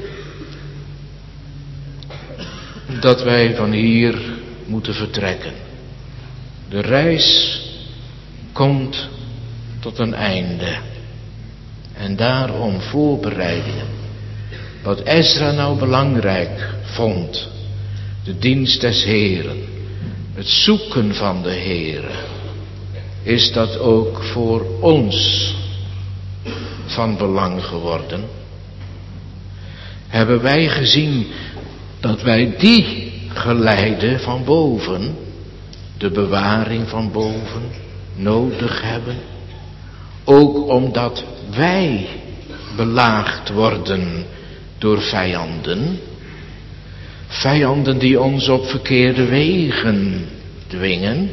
dat wij van hier moeten vertrekken. De reis komt tot een einde. En daarom voorbereidingen. Wat Ezra nou belangrijk vond. De dienst des Heren. Het zoeken van de Heren. Is dat ook voor ons van belang geworden? Hebben wij gezien dat wij die geleide van boven, de bewaring van boven, nodig hebben? Ook omdat wij belaagd worden door vijanden. Vijanden die ons op verkeerde wegen dwingen.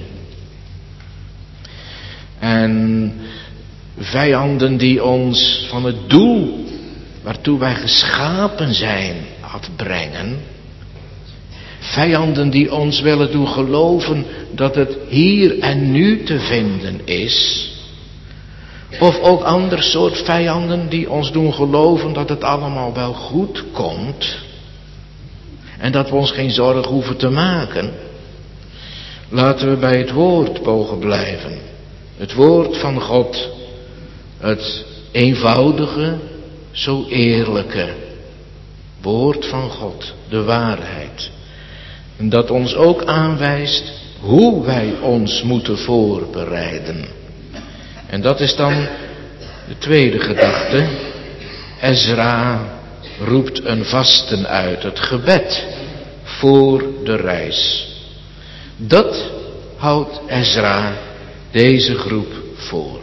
En vijanden die ons van het doel waartoe wij geschapen zijn afbrengen. Vijanden die ons willen doen geloven dat het hier en nu te vinden is. Of ook ander soort vijanden die ons doen geloven dat het allemaal wel goed komt. En dat we ons geen zorgen hoeven te maken. Laten we bij het woord mogen blijven. Het woord van God. Het eenvoudige, zo eerlijke woord van God. De waarheid. En dat ons ook aanwijst hoe wij ons moeten voorbereiden. En dat is dan de tweede gedachte. Ezra roept een vasten uit. Het gebed voor de reis. Dat houdt Ezra deze groep voor.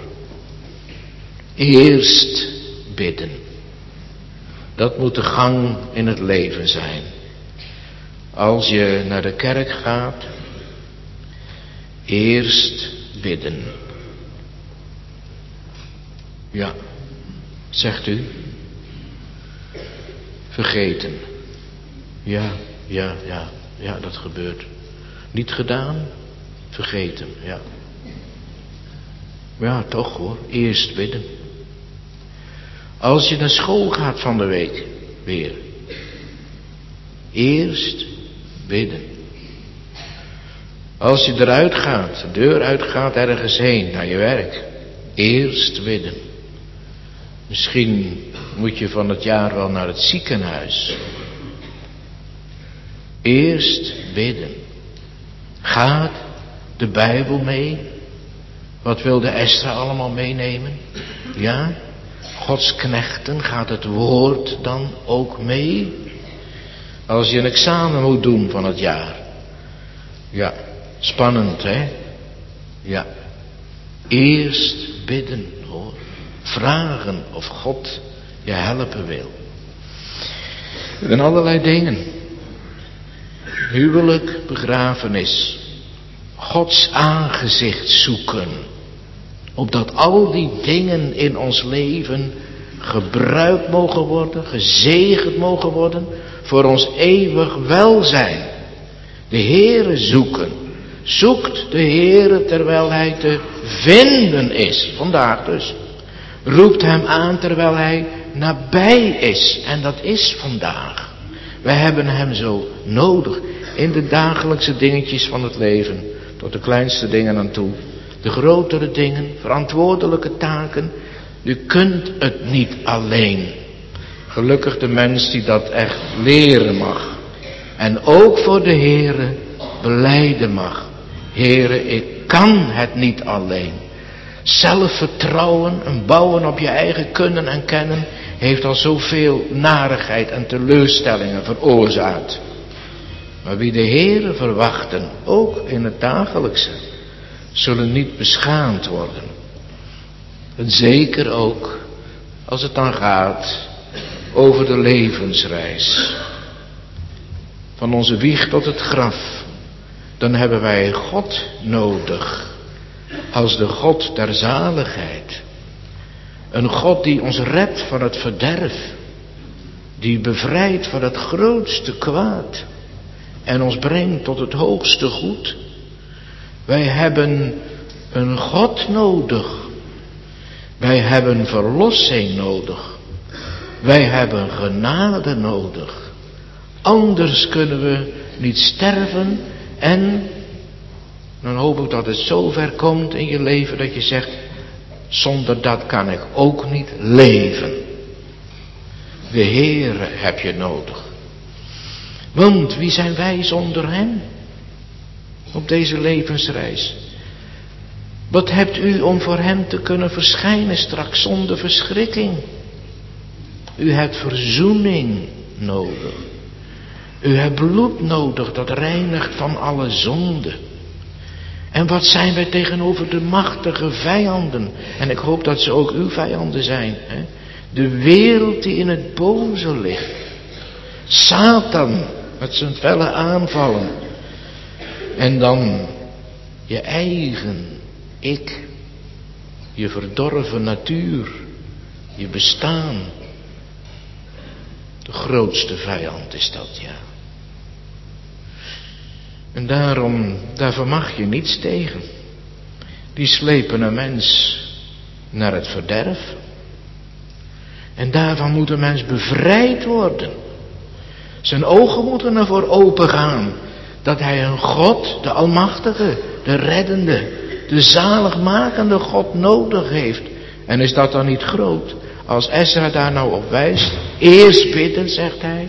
Eerst bidden. Dat moet de gang in het leven zijn. Als je naar de kerk gaat, eerst bidden. Ja, zegt u? Vergeten. Ja, dat gebeurt. Niet gedaan, vergeten, ja. Ja, toch hoor, eerst bidden. Als je naar school gaat van de week, weer. Eerst bidden. Als je eruit gaat, de deur uitgaat ergens heen, naar je werk. Eerst bidden. Misschien moet je van het jaar wel naar het ziekenhuis. Eerst bidden. Gaat de Bijbel mee? Wat wilde Ezra allemaal meenemen? Ja? Gods knechten, gaat het woord dan ook mee? Als je een examen moet doen van het jaar. Ja, spannend hè? Ja. Eerst bidden hoor. Vragen of God je helpen wil. En allerlei dingen. Huwelijk, begrafenis. Gods aangezicht zoeken. Opdat al die dingen in ons leven gebruikt mogen worden, gezegend mogen worden voor ons eeuwig welzijn. De Heere zoeken. Zoekt de Heere terwijl hij te vinden is. Vandaag dus. Roept hem aan terwijl hij nabij is. En dat is vandaag. Wij hebben hem zo nodig in de dagelijkse dingetjes van het leven. Tot de kleinste dingen aan toe. De grotere dingen, verantwoordelijke taken. U kunt het niet alleen. Gelukkig de mens die dat echt leren mag. En ook voor de Heere belijden mag. Heere, ik kan het niet alleen. Zelfvertrouwen en bouwen op je eigen kunnen en kennen heeft al zoveel narigheid en teleurstellingen veroorzaakt. Maar wie de Heere verwachten, ook in het dagelijkse, zullen niet beschaamd worden. En zeker ook als het dan gaat over de levensreis. Van onze wieg tot het graf. Dan hebben wij God nodig. als de God der zaligheid. Een God die ons redt van het verderf. Die bevrijdt van het grootste kwaad. En ons brengt tot het hoogste goed. Wij hebben een God nodig. Wij hebben verlossing nodig. Wij hebben genade nodig. Anders kunnen we niet sterven. En dan hoop ik dat het zover komt in je leven dat je zegt, zonder dat kan ik ook niet leven. De Heere heb je nodig. Want wie zijn wij zonder Hem? Op deze levensreis. Wat hebt u om voor Hem te kunnen verschijnen straks zonder verschrikking? U hebt verzoening nodig. U hebt bloed nodig dat reinigt van alle zonde. En wat zijn wij tegenover de machtige vijanden? En ik hoop dat ze ook uw vijanden zijn. Hè? De wereld die in het boze ligt. Satan met zijn felle aanvallen. En dan je eigen ik. Je verdorven natuur. Je bestaan. De grootste vijand is dat, ja. En daarom, daar vermag je niets tegen. Die slepen een mens naar het verderf. En daarvan moet een mens bevrijd worden. Zijn ogen moeten ervoor open gaan. Dat hij een God, de Almachtige, de Reddende, de zaligmakende God nodig heeft. En is dat dan niet groot? Als Ezra daar nou op wijst. Eerst bidden, zegt hij.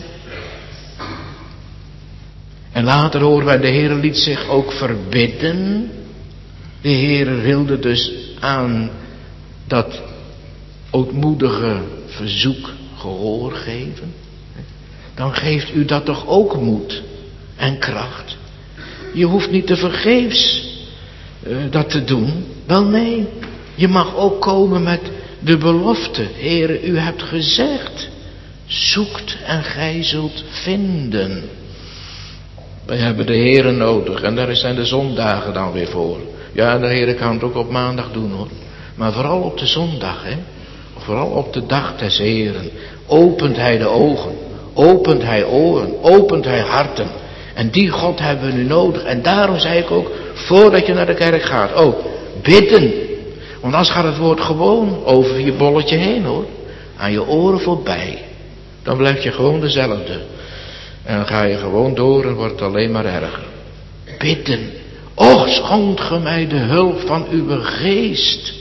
En later horen wij, de Heere liet zich ook verbidden. De Heere wilde dus aan dat ootmoedige verzoek gehoor geven. Dan geeft u dat toch ook moed en kracht. Je hoeft niet te vergeefs dat te doen. Wel nee, je mag ook komen met de belofte. Heere, u hebt gezegd, zoekt en gij zult vinden. Wij hebben de Heere nodig en daar zijn de zondagen dan weer voor. Ja, de Heere kan het ook op maandag doen hoor. Maar vooral op de zondag, hè. Vooral op de dag des Heeren. Opent hij de ogen. Opent hij oren. Opent hij harten. En die God hebben we nu nodig. En daarom zei ik ook, voordat je naar de kerk gaat, bidden. Want anders gaat het woord gewoon over je bolletje heen hoor. Aan je oren voorbij. Dan blijf je gewoon dezelfde. En dan ga je gewoon door en wordt het alleen maar erger. Bidden. Och, schonk ge mij de hulp van uw geest.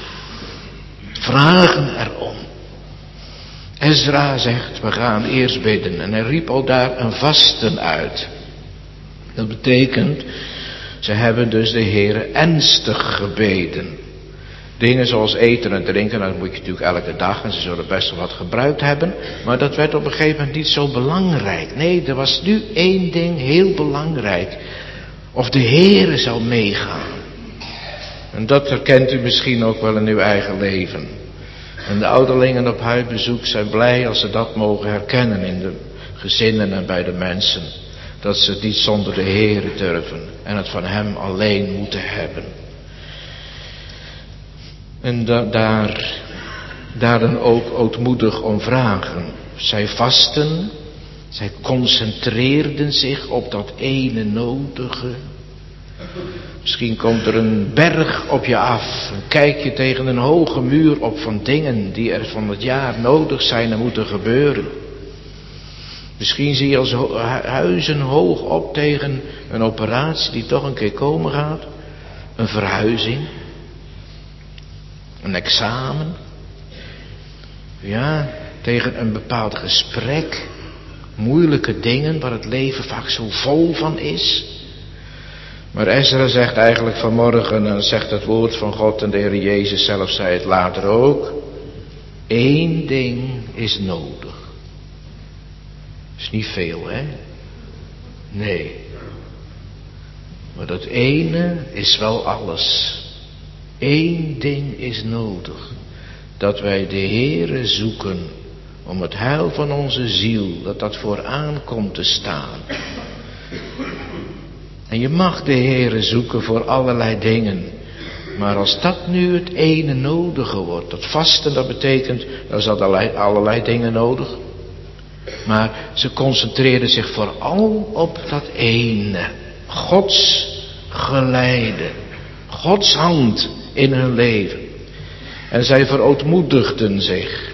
Vragen erom. Ezra zegt, we gaan eerst bidden. En hij riep al daar een vasten uit. Dat betekent, ze hebben dus de Heere ernstig gebeden. Dingen zoals eten en drinken, dat moet je natuurlijk elke dag. En ze zullen best wel wat gebruikt hebben. Maar dat werd op een gegeven moment niet zo belangrijk. Nee, er was nu één ding heel belangrijk. Of de Heere zou meegaan. En dat herkent u misschien ook wel in uw eigen leven. En de ouderlingen op huisbezoek zijn blij als ze dat mogen herkennen in de gezinnen en bij de mensen. Dat ze het niet zonder de Heere durven. En het van Hem alleen moeten hebben. En daar dan ook ootmoedig om vragen. Zij vasten. Zij concentreerden zich op dat ene nodige. Misschien komt er een berg op je af. En kijk je tegen een hoge muur op van dingen die er van het jaar nodig zijn en moeten gebeuren. Misschien zie je als huizen hoog op tegen een operatie die toch een keer komen gaat. Een verhuizing. Een examen. Ja, tegen een bepaald gesprek. Moeilijke dingen waar het leven vaak zo vol van is. Maar Ezra zegt eigenlijk vanmorgen, en zegt het woord van God en de Heer Jezus zelf zei het later ook. 1 ding is nodig. Is niet veel, hè? Nee. Maar dat ene is wel alles. 1 ding is nodig. Dat wij de Heere zoeken om het heil van onze ziel, dat vooraan komt te staan. En je mag de Heere zoeken voor allerlei dingen. Maar als dat nu het ene nodige wordt, dat vasten, dat betekent, er zijn allerlei dingen nodig. Maar ze concentreerden zich vooral op dat ene. Gods geleide. Gods hand in hun leven. En zij verootmoedigden zich.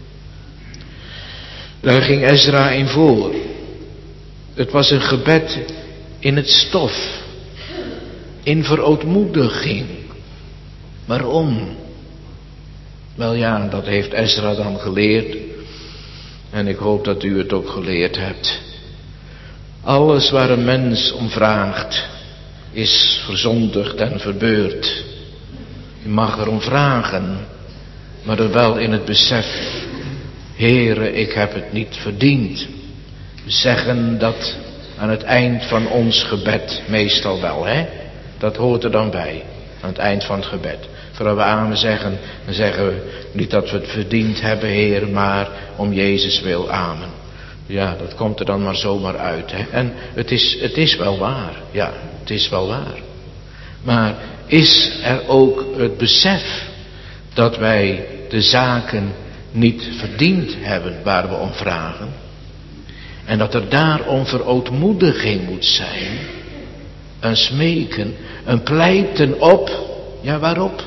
Daar ging Ezra in voor. Het was een gebed in het stof. In verootmoediging. Waarom? Wel ja, dat heeft Ezra dan geleerd. En ik hoop dat u het ook geleerd hebt. Alles waar een mens om vraagt, is verzondigd en verbeurd. Je mag erom vragen, maar dan wel in het besef: Heere, ik heb het niet verdiend. We zeggen dat aan het eind van ons gebed, meestal wel, hè? Dat hoort er dan bij, aan het eind van het gebed. Voordat we amen zeggen, dan zeggen we niet dat we het verdiend hebben, Heer, maar om Jezus wil, amen. Ja, dat komt er dan maar zomaar uit, hè? En het is wel waar, ja, het is wel waar. Maar is er ook het besef dat wij de zaken niet verdiend hebben waar we om vragen? En dat er daarom verootmoediging moet zijn. Een smeken, een pleiten op. Ja, waarop?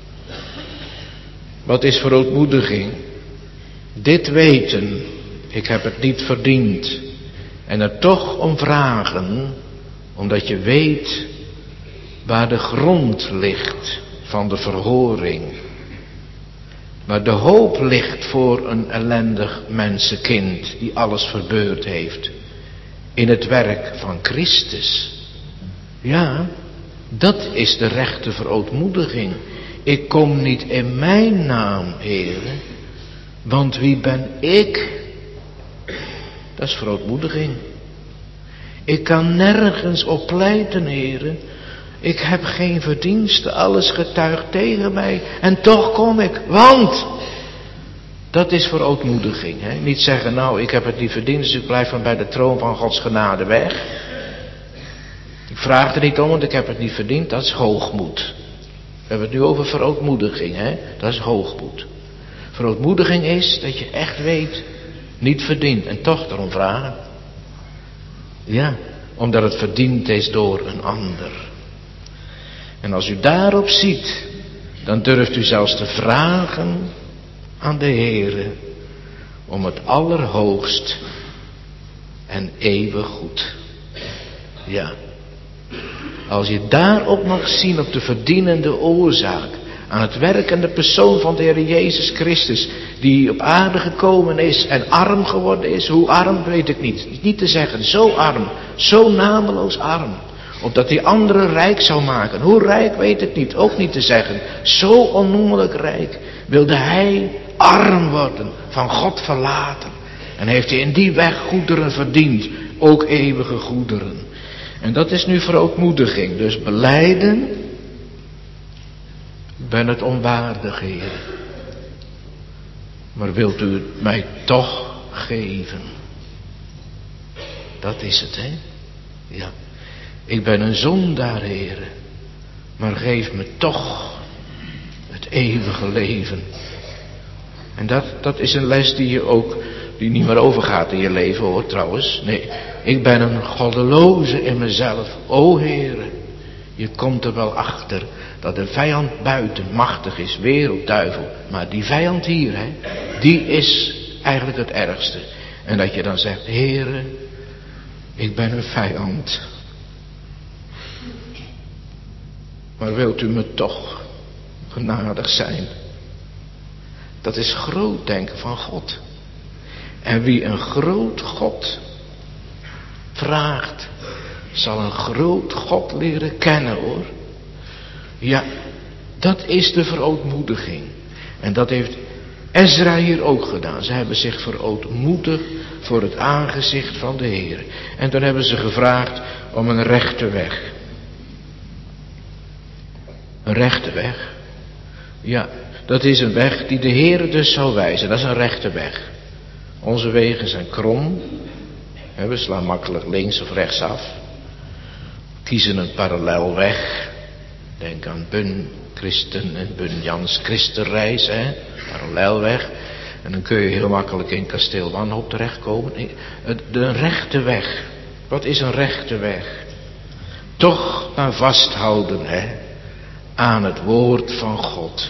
Wat is verootmoediging? Dit weten, ik heb het niet verdiend. En er toch om vragen, omdat je weet waar de grond ligt van de verhoring. Waar de hoop ligt voor een ellendig mensenkind die alles verbeurd heeft. In het werk van Christus. Ja, dat is de rechte verootmoediging. Ik kom niet in mijn naam, Heere, want wie ben ik? Dat is verootmoediging. Ik kan nergens op pleiten, Heere. Ik heb geen verdienste, alles getuigt tegen mij. En toch kom ik, want dat is verootmoediging. Hè? Niet zeggen, nou, ik heb het niet verdiend, dus ik blijf van bij de troon van Gods genade weg. Ik vraag er niet om, want ik heb het niet verdiend. Dat is hoogmoed. We hebben het nu over verootmoediging, hè? Dat is hoogmoed. Verootmoediging is dat je echt weet, niet verdiend en toch erom vragen. Ja, omdat het verdiend is door een ander. En als u daarop ziet, dan durft u zelfs te vragen aan de Heere om het allerhoogst en eeuwig goed. Ja. Als je daarop mag zien, op de verdienende oorzaak, aan het werkende persoon van de Heer Jezus Christus, die op aarde gekomen is en arm geworden is. Hoe arm, weet ik niet. Niet te zeggen, zo arm, zo nameloos arm. Opdat die anderen rijk zou maken. Hoe rijk, weet ik niet. Ook niet te zeggen. Zo onnoemelijk rijk wilde hij arm worden, van God verlaten. En heeft hij in die weg goederen verdiend. Ook eeuwige goederen. En dat is nu verootmoediging. Dus belijden. Ik ben het onwaardig, Heer. Maar wilt u het mij toch geven? Dat is het, hè? Ja. Ik ben een zondaar, Heer. Maar geef me toch het eeuwige leven. En dat is een les die niet meer overgaat in je leven, hoor, trouwens. Nee, ik ben een goddeloze in mezelf. O Heer, je komt er wel achter dat de vijand buiten machtig is, wereld, duivel. Maar die vijand hier, hè, die is eigenlijk het ergste. En dat je dan zegt, Heer, ik ben een vijand. Maar wilt u me toch genadig zijn? Dat is groot denken van God. En wie een groot God vraagt, zal een groot God leren kennen, hoor. Ja, dat is de verootmoediging. En dat heeft Ezra hier ook gedaan. Ze hebben zich verootmoedigd voor het aangezicht van de Heer. En toen hebben ze gevraagd om een rechte weg. Een rechte weg. Ja, dat is een weg die de Heer dus zou wijzen. Dat is een rechte weg. Onze wegen zijn krom. We slaan makkelijk links of rechts af. Kiezen een parallel weg. Denk aan Bun Christen en Bunjans Christenreis, parallelweg. En dan kun je heel makkelijk in Kasteel Wanhoop terechtkomen. De rechte weg. Wat is een rechte weg? Toch maar vasthouden, aan het woord van God.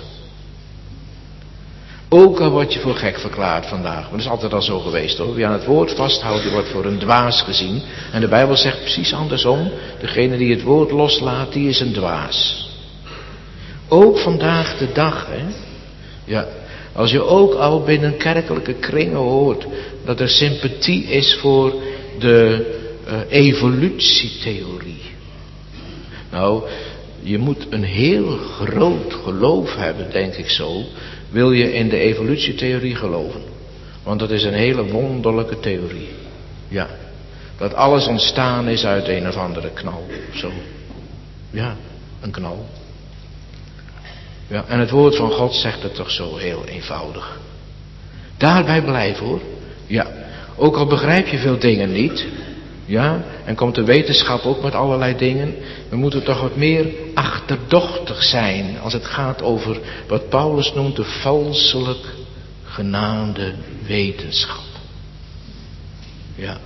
Ook al word je voor gek verklaard vandaag. Maar dat is altijd al zo geweest hoor. Wie aan het woord vasthoudt, die wordt voor een dwaas gezien. En de Bijbel zegt precies andersom. Degene die het woord loslaat, die is een dwaas. Ook vandaag de dag, Ja, als je ook al binnen kerkelijke kringen hoort dat er sympathie is voor de evolutietheorie. Nou, je moet een heel groot geloof hebben, denk ik zo, wil je in de evolutietheorie geloven. Want dat is een hele wonderlijke theorie. Ja, dat alles ontstaan is uit een of andere knal. Zo. Ja, een knal. Ja, en het woord van God zegt het toch zo heel eenvoudig. Daarbij blijven hoor. Ja, ook al begrijp je veel dingen niet. Ja, en komt de wetenschap ook met allerlei dingen. We moeten toch wat meer achterdochtig zijn als het gaat over wat Paulus noemt de valselijk genaamde wetenschap. Ja.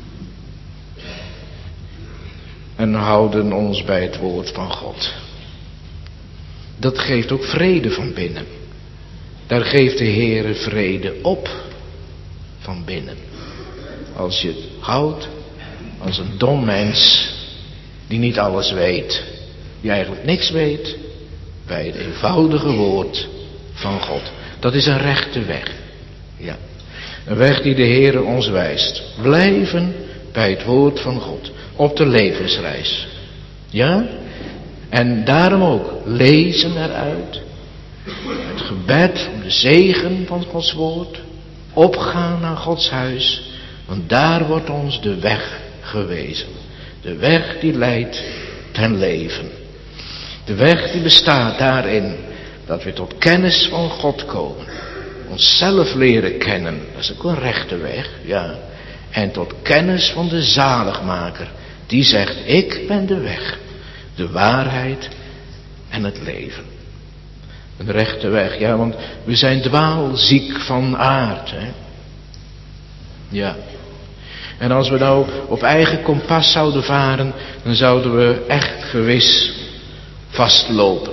En houden ons bij het woord van God. Dat geeft ook vrede van binnen. Daar geeft de Heere vrede op van binnen. Als je het houdt als een dom mens die niet alles weet, die eigenlijk niks weet, bij het eenvoudige woord van God. Dat is een rechte weg. Ja. Een weg die de Heere ons wijst. Blijven bij het woord van God. Op de levensreis. Ja? En daarom ook lezen eruit. Het gebed om de zegen van Gods woord. Opgaan naar Gods huis. Want daar wordt ons de weg gewezen. De weg die leidt ten leven. De weg die bestaat daarin dat we tot kennis van God komen. Onszelf leren kennen. Dat is ook een rechte weg. Ja. En tot kennis van de zaligmaker. Die zegt, ik ben de weg. De waarheid en het leven. Een rechte weg, ja, want we zijn dwaalziek van aard, Ja. En als we nou op eigen kompas zouden varen, dan zouden we echt gewis vastlopen.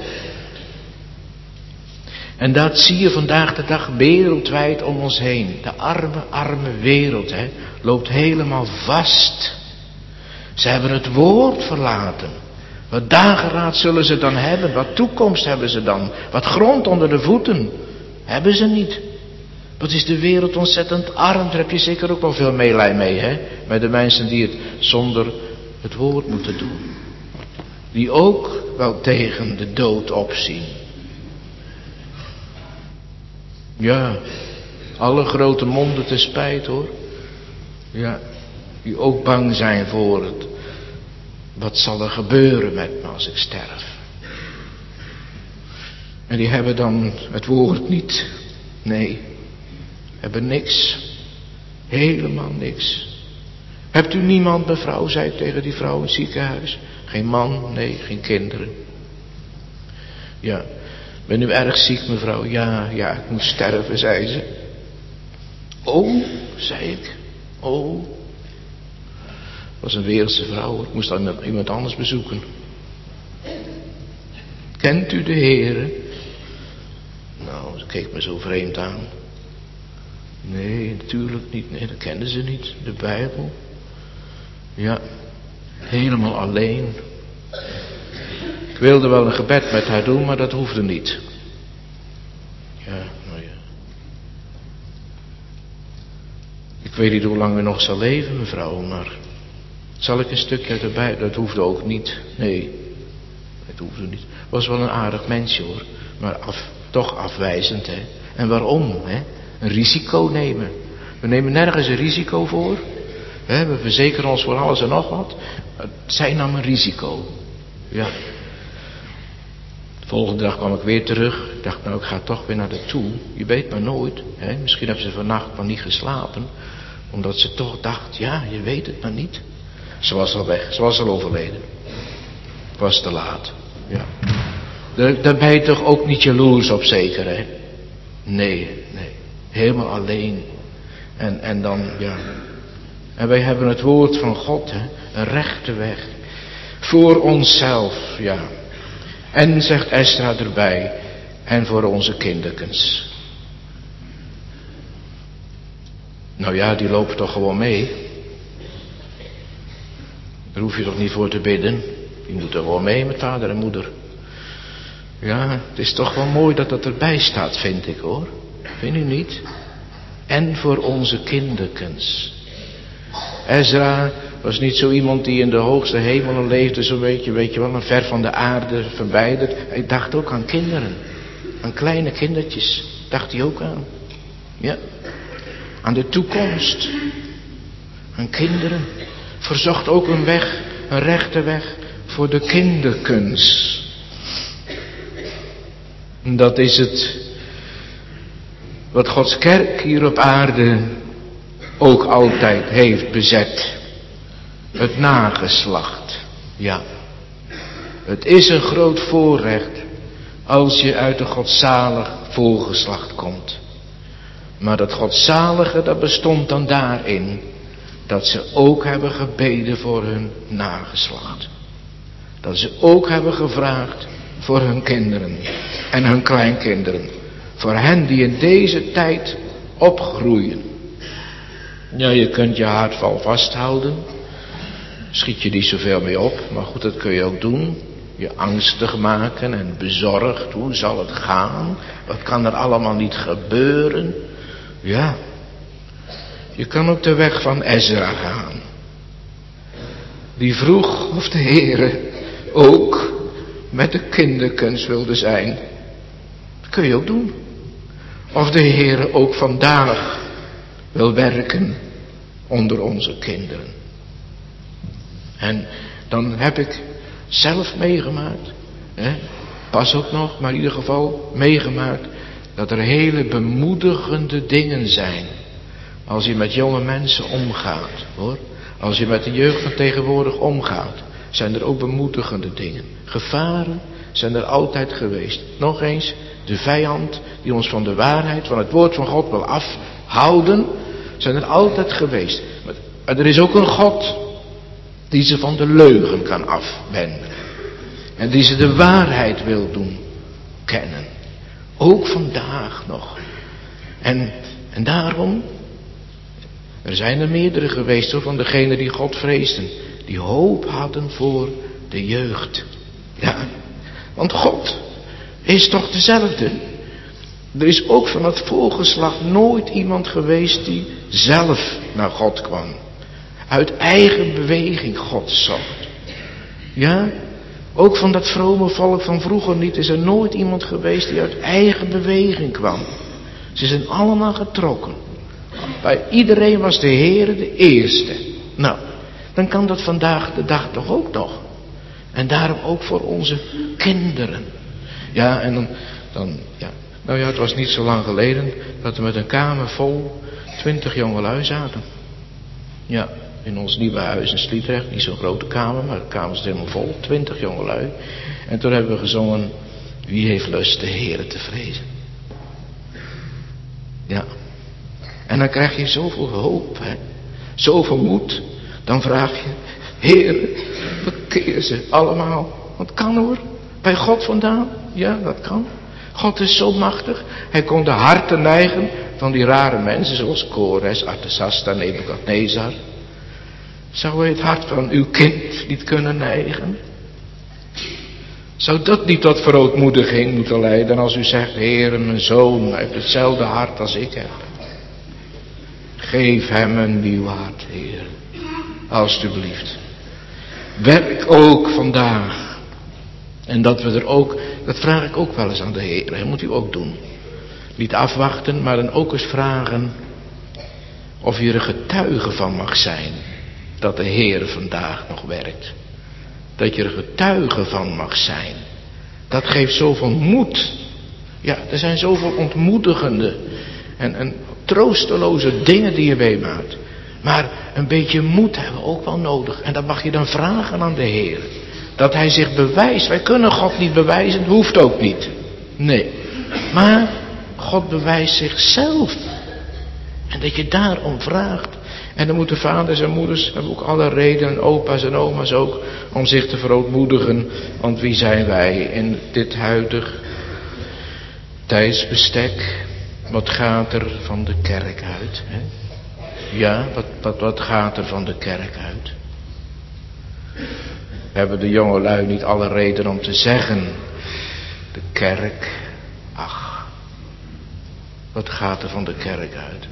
En dat zie je vandaag de dag wereldwijd om ons heen. De arme wereld, loopt helemaal vast. Ze hebben het woord verlaten. Wat dageraad zullen ze dan hebben? Wat toekomst hebben ze dan? Wat grond onder de voeten? Hebben ze niet. Wat is de wereld ontzettend arm? Daar heb je zeker ook wel veel meelij mee, met de mensen die het zonder het woord moeten doen. Die ook wel tegen de dood opzien. Ja, alle grote monden te spijt hoor. Ja, die ook bang zijn voor het. Wat zal er gebeuren met me als ik sterf? En die hebben dan het woord niet. Nee, hebben niks. Helemaal niks. Hebt u niemand, mevrouw, zei ik tegen die vrouw in het ziekenhuis. Geen man, nee, geen kinderen. Ja, ben u erg ziek, mevrouw? Ja, ik moet sterven, zei ze. Oh, zei ik. Oh. Was een wereldse vrouw, ik moest dan iemand anders bezoeken. Kent u de Heere? Nou, ze keek me zo vreemd aan. Nee, natuurlijk niet. Nee, dat kenden ze niet. De Bijbel. Ja, helemaal alleen. Ik wilde wel een gebed met haar doen, maar dat hoefde niet. Ja, nou ja. Ik weet niet hoe lang u nog zal leven, mevrouw, maar... Zal ik een stukje erbij? Dat hoefde ook niet. Nee, dat hoefde niet. Was wel een aardig mensje hoor. Maar toch afwijzend, En waarom, Een risico nemen. We nemen nergens een risico voor. We verzekeren ons voor alles en nog wat. Zij nam een risico. Ja. De volgende dag kwam ik weer terug. Ik dacht, ik ga toch weer naar de toe. Je weet maar nooit. Misschien hebben ze vannacht maar niet geslapen. Omdat ze toch dacht, ja, je weet het maar niet. Ze was al weg, ze was al overleden. Het was te laat. Ja. Daar ben je toch ook niet jaloers op zeker, hè? Nee. Helemaal alleen. En dan, ja. En wij hebben het woord van God, hè? Een rechte weg. Voor onszelf, ja. En, zegt Esdra erbij, en voor onze kinderkens. Nou ja, die lopen toch gewoon mee. Daar hoef je toch niet voor te bidden. Die moeten gewoon mee met vader en moeder. Ja, het is toch wel mooi dat dat erbij staat, vind ik hoor. Vind u niet? En voor onze kinderkens. Ezra was niet zo iemand die in de hoogste hemelen leefde, zo'n beetje, weet je wel, ver van de aarde verwijderd. Hij dacht ook aan kinderen. Aan kleine kindertjes. Dacht hij ook aan. Ja. Aan de toekomst. Aan kinderen. Verzocht ook een weg, een rechte weg voor de kinderkens. Dat is het wat Gods kerk hier op aarde ook altijd heeft bezet. Het nageslacht. Ja. Het is een groot voorrecht als je uit een godzalig voorgeslacht komt. Maar dat godzalige, dat bestond dan daarin dat ze ook hebben gebeden voor hun nageslacht. Dat ze ook hebben gevraagd voor hun kinderen en hun kleinkinderen. Voor hen die in deze tijd opgroeien. Ja, je kunt je hart wel vasthouden. Schiet je niet zoveel mee op, maar goed, dat kun je ook doen. Je angstig maken en bezorgd. Hoe zal het gaan? Wat kan er allemaal niet gebeuren? Ja. Je kan op de weg van Ezra gaan. Die vroeg of de Heere ook met de kinderkens wilde zijn. Dat kun je ook doen. Of de Heere ook vandaag wil werken onder onze kinderen. En dan heb ik zelf meegemaakt, pas ook nog, maar in ieder geval meegemaakt, dat er hele bemoedigende dingen zijn. Als je met jonge mensen omgaat, hoor. Als je met de jeugd van tegenwoordig omgaat, zijn er ook bemoedigende dingen. Gevaren zijn er altijd geweest. Nog eens, de vijand die ons van de waarheid, van het woord van God wil afhouden, zijn er altijd geweest. Maar er is ook een God die ze van de leugen kan afwenden. En die ze de waarheid wil doen kennen. Ook vandaag nog. En daarom, er zijn er meerdere geweest hoor, van degenen die God vreesden. Die hoop hadden voor de jeugd. Ja, want God is toch dezelfde. Er is ook van het voorgeslacht nooit iemand geweest die zelf naar God kwam. Uit eigen beweging God zocht. Ja, ook van dat vrome volk van vroeger niet is er nooit iemand geweest die uit eigen beweging kwam. Ze zijn allemaal getrokken. Bij iedereen was de Heere de eerste. Nou, dan kan dat vandaag de dag toch ook nog. En daarom ook voor onze kinderen. Ja, en dan ja. Nou ja, het was niet zo lang geleden dat we met een kamer vol 20 jongelui zaten. Ja, in ons nieuwe huis in Sliedrecht, niet zo'n grote kamer, maar de kamer is helemaal vol, 20 jongelui. En toen hebben we gezongen, wie heeft lust de Heere te vrezen? Ja. En dan krijg je zoveel hoop, hè? Zoveel moed. Dan vraag je, Heere, bekeer ze allemaal. Dat kan hoor, bij God vandaan. Ja, dat kan. God is zo machtig. Hij kon de harten neigen van die rare mensen zoals Kores, Artasasta, Nebukadnezar. Zou hij het hart van uw kind niet kunnen neigen? Zou dat niet tot verootmoediging moeten leiden als u zegt, Heere, mijn zoon heeft hetzelfde hart als ik heb. Geef hem een nieuw hart, Heer. Alsjeblieft. Werk ook vandaag. En dat we er ook, dat vraag ik ook wel eens aan de Heer. Dat moet u ook doen. Niet afwachten, maar dan ook eens vragen of je er getuige van mag zijn. Dat de Heer vandaag nog werkt. Dat je er getuige van mag zijn. Dat geeft zoveel moed. Ja, er zijn zoveel ontmoedigende en troosteloze dingen die je meemaakt. Maar een beetje moed hebben we ook wel nodig. En dat mag je dan vragen aan de Heer. dat hij zich bewijst. Wij kunnen God niet bewijzen, hoeft ook niet. Nee, maar God bewijst zichzelf. En dat je daarom vraagt. En dan moeten vaders en moeders, hebben ook alle redenen, opa's en oma's ook, om zich te verootmoedigen. Want wie zijn wij in dit huidig tijdsbestek? Wat gaat er van de kerk uit? Hè? Ja, wat gaat er van de kerk uit? Hebben de jongelui niet alle reden om te zeggen, de kerk, ach, wat gaat er van de kerk uit?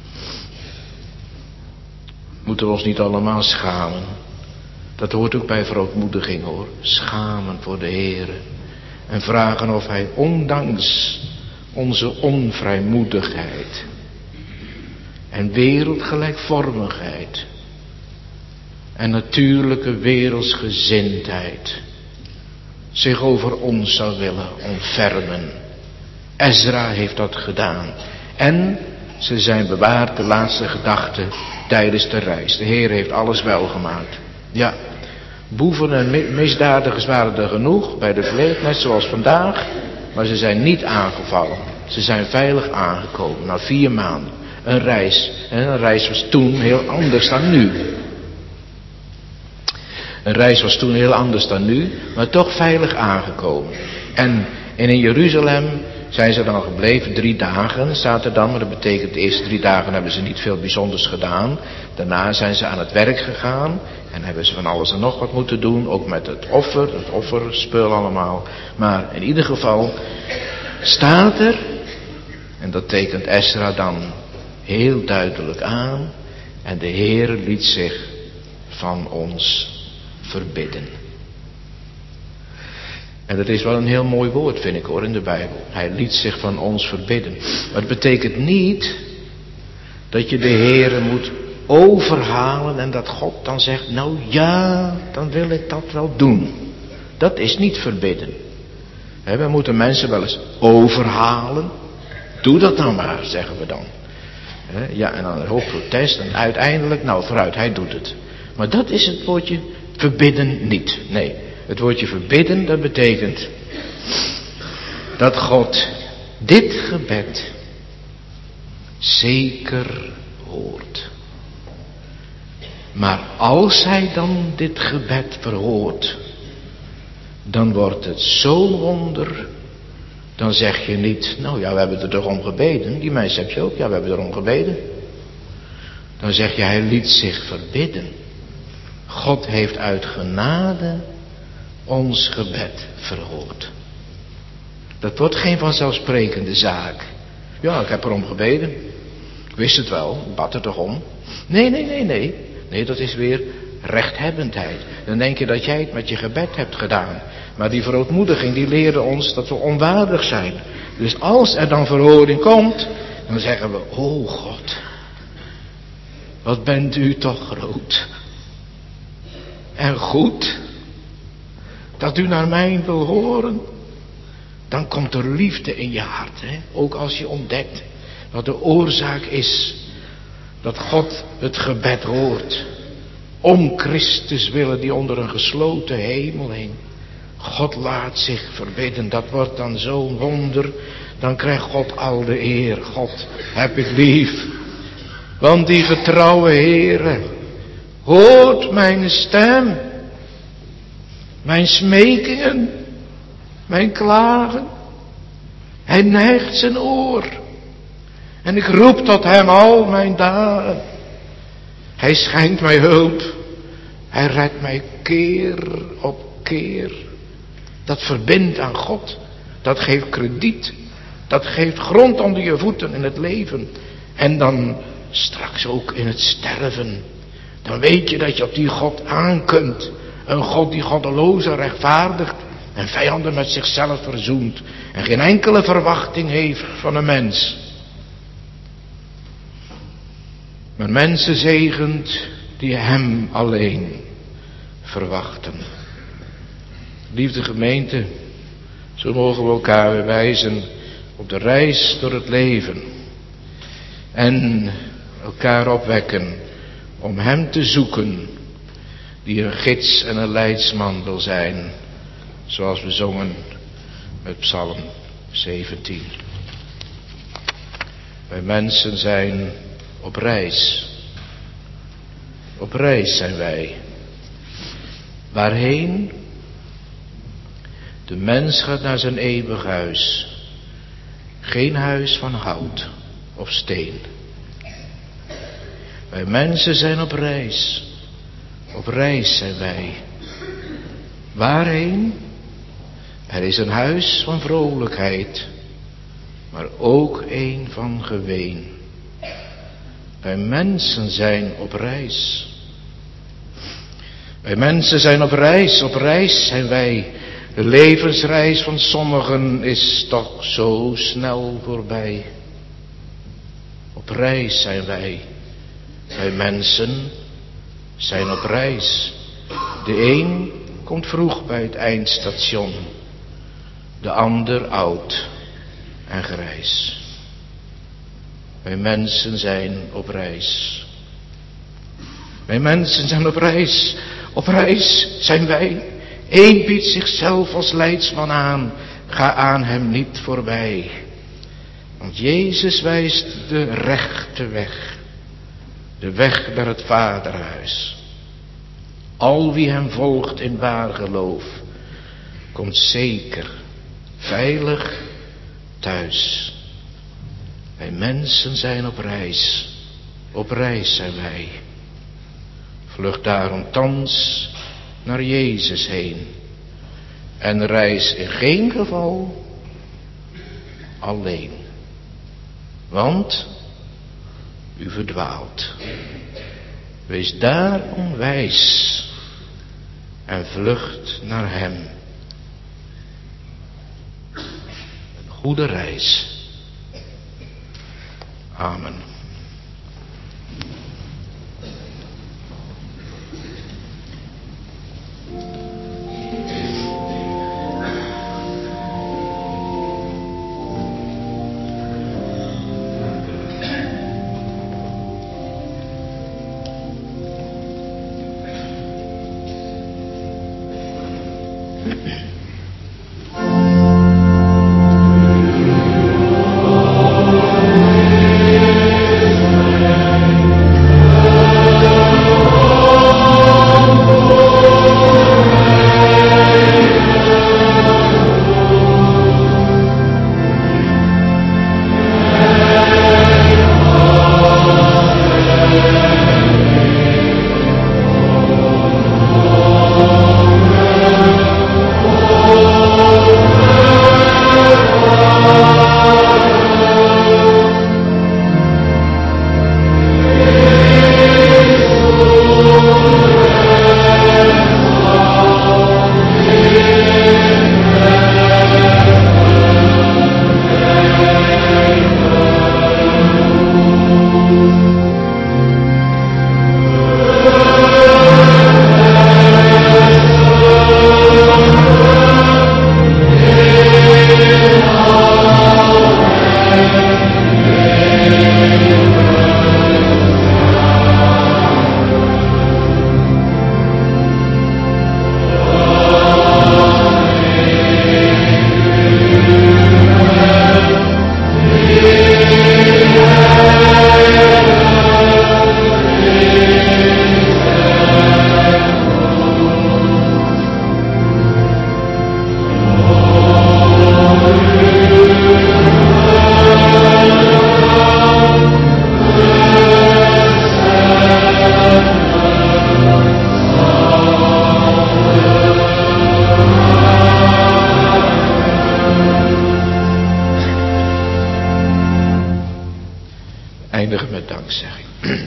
Moeten we ons niet allemaal schamen? Dat hoort ook bij verootmoediging hoor. Schamen voor de Heere. En vragen of Hij ondanks onze onvrijmoedigheid en wereldgelijkvormigheid en natuurlijke wereldsgezindheid zich over ons zou willen ontfermen. Ezra heeft dat gedaan. En ze zijn bewaard, de laatste gedachten, tijdens de reis. De Heer heeft alles welgemaakt. Ja, boeven en misdadigers waren er genoeg bij de vleet, net zoals vandaag. Maar ze zijn niet aangevallen. Ze zijn veilig aangekomen na 4 maanden. Een reis. En een reis was toen heel anders dan nu. Een reis was toen heel anders dan nu, maar toch veilig aangekomen. En in Jeruzalem zijn ze dan gebleven 3 dagen, staat er dan. Maar dat betekent de eerste 3 dagen hebben ze niet veel bijzonders gedaan. Daarna zijn ze aan het werk gegaan en hebben ze van alles en nog wat moeten doen. Ook met het offerspul allemaal. Maar in ieder geval staat er, en dat tekent Ezra dan heel duidelijk aan. En de Heer liet zich van ons verbidden. En dat is wel een heel mooi woord, vind ik hoor, in de Bijbel. Hij liet zich van ons verbidden. Maar het betekent niet dat je de Heere moet overhalen en dat God dan zegt, nou ja, dan wil ik dat wel doen. Dat is niet verbidden. We moeten mensen wel eens overhalen. Doe dat nou maar, zeggen we dan. Ja, en dan een hoop protest en uiteindelijk, nou vooruit, hij doet het. Maar dat is het woordje verbidden niet. Nee, het woordje verbidden, dat betekent dat God dit gebed zeker hoort. Maar als hij dan dit gebed verhoort, dan wordt het zo'n wonder. Dan zeg je niet, nou ja, we hebben er toch om gebeden. Die mensen heb je ook, ja, we hebben erom gebeden. Dan zeg je, hij liet zich verbidden. God heeft uit genade ons gebed verhoord. Dat wordt geen vanzelfsprekende zaak. Ja, ik heb erom gebeden. Ik wist het wel, ik bad er toch om. Nee. Nee, dat is weer rechthebbendheid. Dan denk je dat jij het met je gebed hebt gedaan. Maar die verootmoediging die leerde ons dat we onwaardig zijn. Dus als er dan verhoring komt, dan zeggen we, oh God, wat bent u toch groot. En goed, dat u naar mij wil horen. Dan komt er liefde in je hart. Hè? Ook als je ontdekt wat de oorzaak is dat God het gebed hoort. Om Christus willen die onder een gesloten hemel heen. God laat zich verbidden. Dat wordt dan zo'n wonder. Dan krijgt God al de eer. God heb ik lief. Want die getrouwe Heere hoort mijn stem. Mijn smekingen. Mijn klagen. Hij neigt zijn oor. En ik roep tot hem al mijn dagen. Hij schenkt mij hulp. Hij redt mij keer op keer. Dat verbindt aan God. Dat geeft krediet. Dat geeft grond onder je voeten in het leven. En dan straks ook in het sterven. Dan weet je dat je op die God aan kunt. Een God die goddelozen rechtvaardigt. En vijanden met zichzelf verzoent. En geen enkele verwachting heeft van een mens. Maar mensen zegent die hem alleen verwachten. Liefde gemeente, zo mogen we elkaar weer wijzen op de reis door het leven. En elkaar opwekken om hem te zoeken die een gids en een leidsman wil zijn, zoals we zongen met Psalm 17. Wij mensen zijn op reis. Op reis zijn wij. Waarheen? De mens gaat naar zijn eeuwig huis. Geen huis van hout of steen. Wij mensen zijn op reis. Op reis zijn wij. Waarheen? Er is een huis van vrolijkheid, maar ook een van geween. Wij mensen zijn op reis. Wij mensen zijn op reis zijn wij. De levensreis van sommigen is toch zo snel voorbij. Op reis zijn wij. Wij mensen zijn op reis. De een komt vroeg bij het eindstation, de ander oud en grijs. Wij mensen zijn op reis. Wij mensen zijn op reis. Op reis zijn wij. Eén biedt zichzelf als leidsman aan. Ga aan hem niet voorbij. Want Jezus wijst de rechte weg. De weg naar het Vaderhuis. Al wie hem volgt in waar geloof, komt zeker, veilig thuis. Wij mensen zijn op reis. Op reis zijn wij. Vlucht daarom thans naar Jezus heen. En reis in geen geval alleen. Want u verdwaalt. Wees daarom wijs. En vlucht naar hem. Een goede reis. Amen. Eindigen met dankzegging.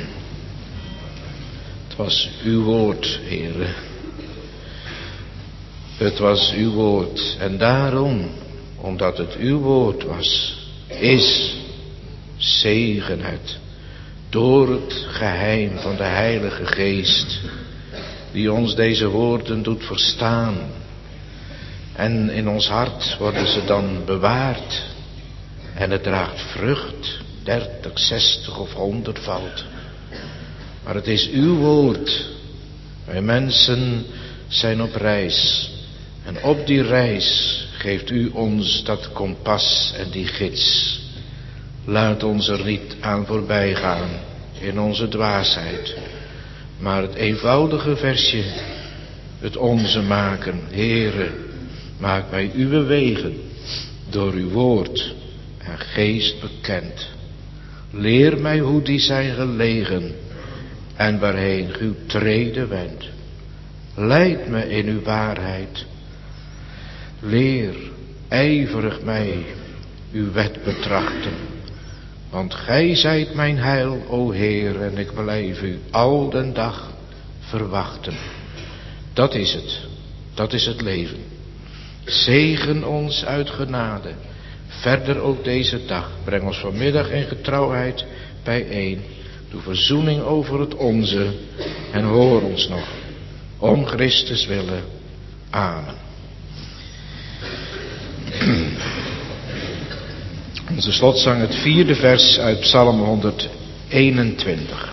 Het was uw woord, Heere. Het was uw woord. En daarom, omdat het uw woord was, zegen het door het geheim van de Heilige Geest, die ons deze woorden doet verstaan. En in ons hart worden ze dan bewaard. En het draagt vrucht, 30, 60 of 100-fold. Maar het is uw woord Wij mensen zijn op reis. En op die reis geeft u ons dat kompas en die gids. Laat ons er niet aan voorbij gaan in onze dwaasheid. Maar het eenvoudige versje, het onze maken. Heere, maak mij uw wegen door uw woord en geest bekend. Leer mij hoe die zijn gelegen en waarheen uw trede wendt. Leid me in uw waarheid. Leer ijverig mij uw wet betrachten. Want gij zijt mijn heil, o Heer, en ik blijf u al den dag verwachten. Dat is het leven. Zegen ons uit genade. Verder ook deze dag. Breng ons vanmiddag in getrouwheid bijeen. Doe verzoening over het onze. En hoor ons nog. Om Christus willen. Amen. Onze slotzang, het 4e vers uit Psalm 121.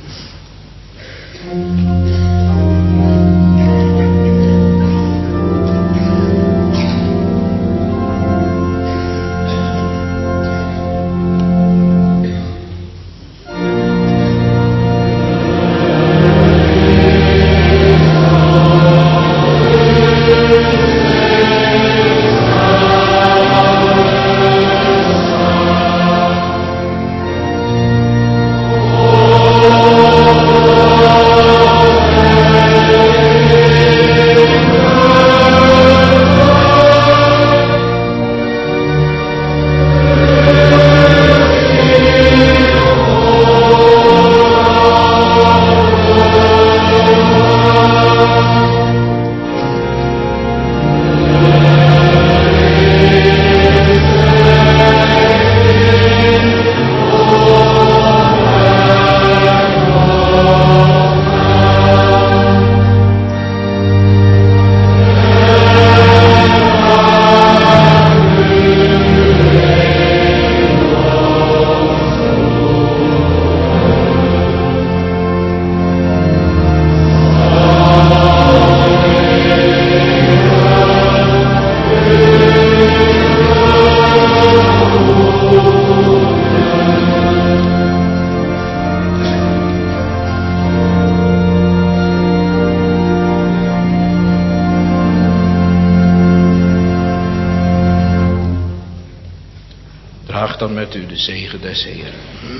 Dan met u de zegen des Heeren.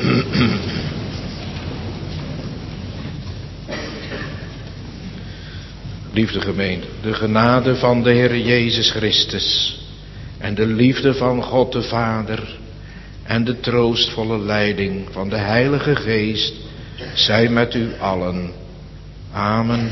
Liefde gemeente, de genade van de Heer Jezus Christus en de liefde van God de Vader en de troostvolle leiding van de Heilige Geest zij met u allen. Amen.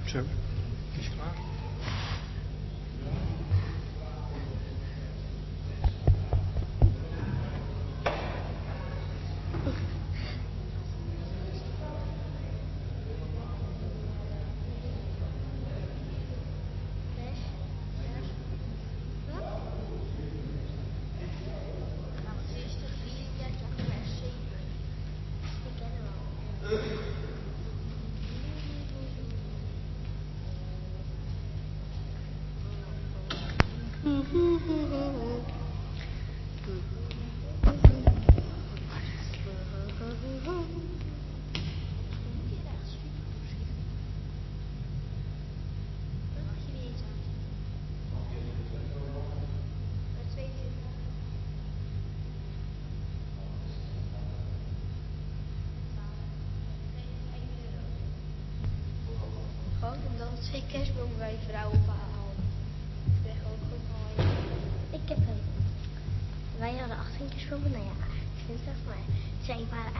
Zo, is klaar. Gewoon omdat het 2 kerstbomen bij vrouwen halen. Ik ben gewoon gewoon. Ik heb hem. Wij hadden 18 kerstbomen, nou ja, 20, maar zij waren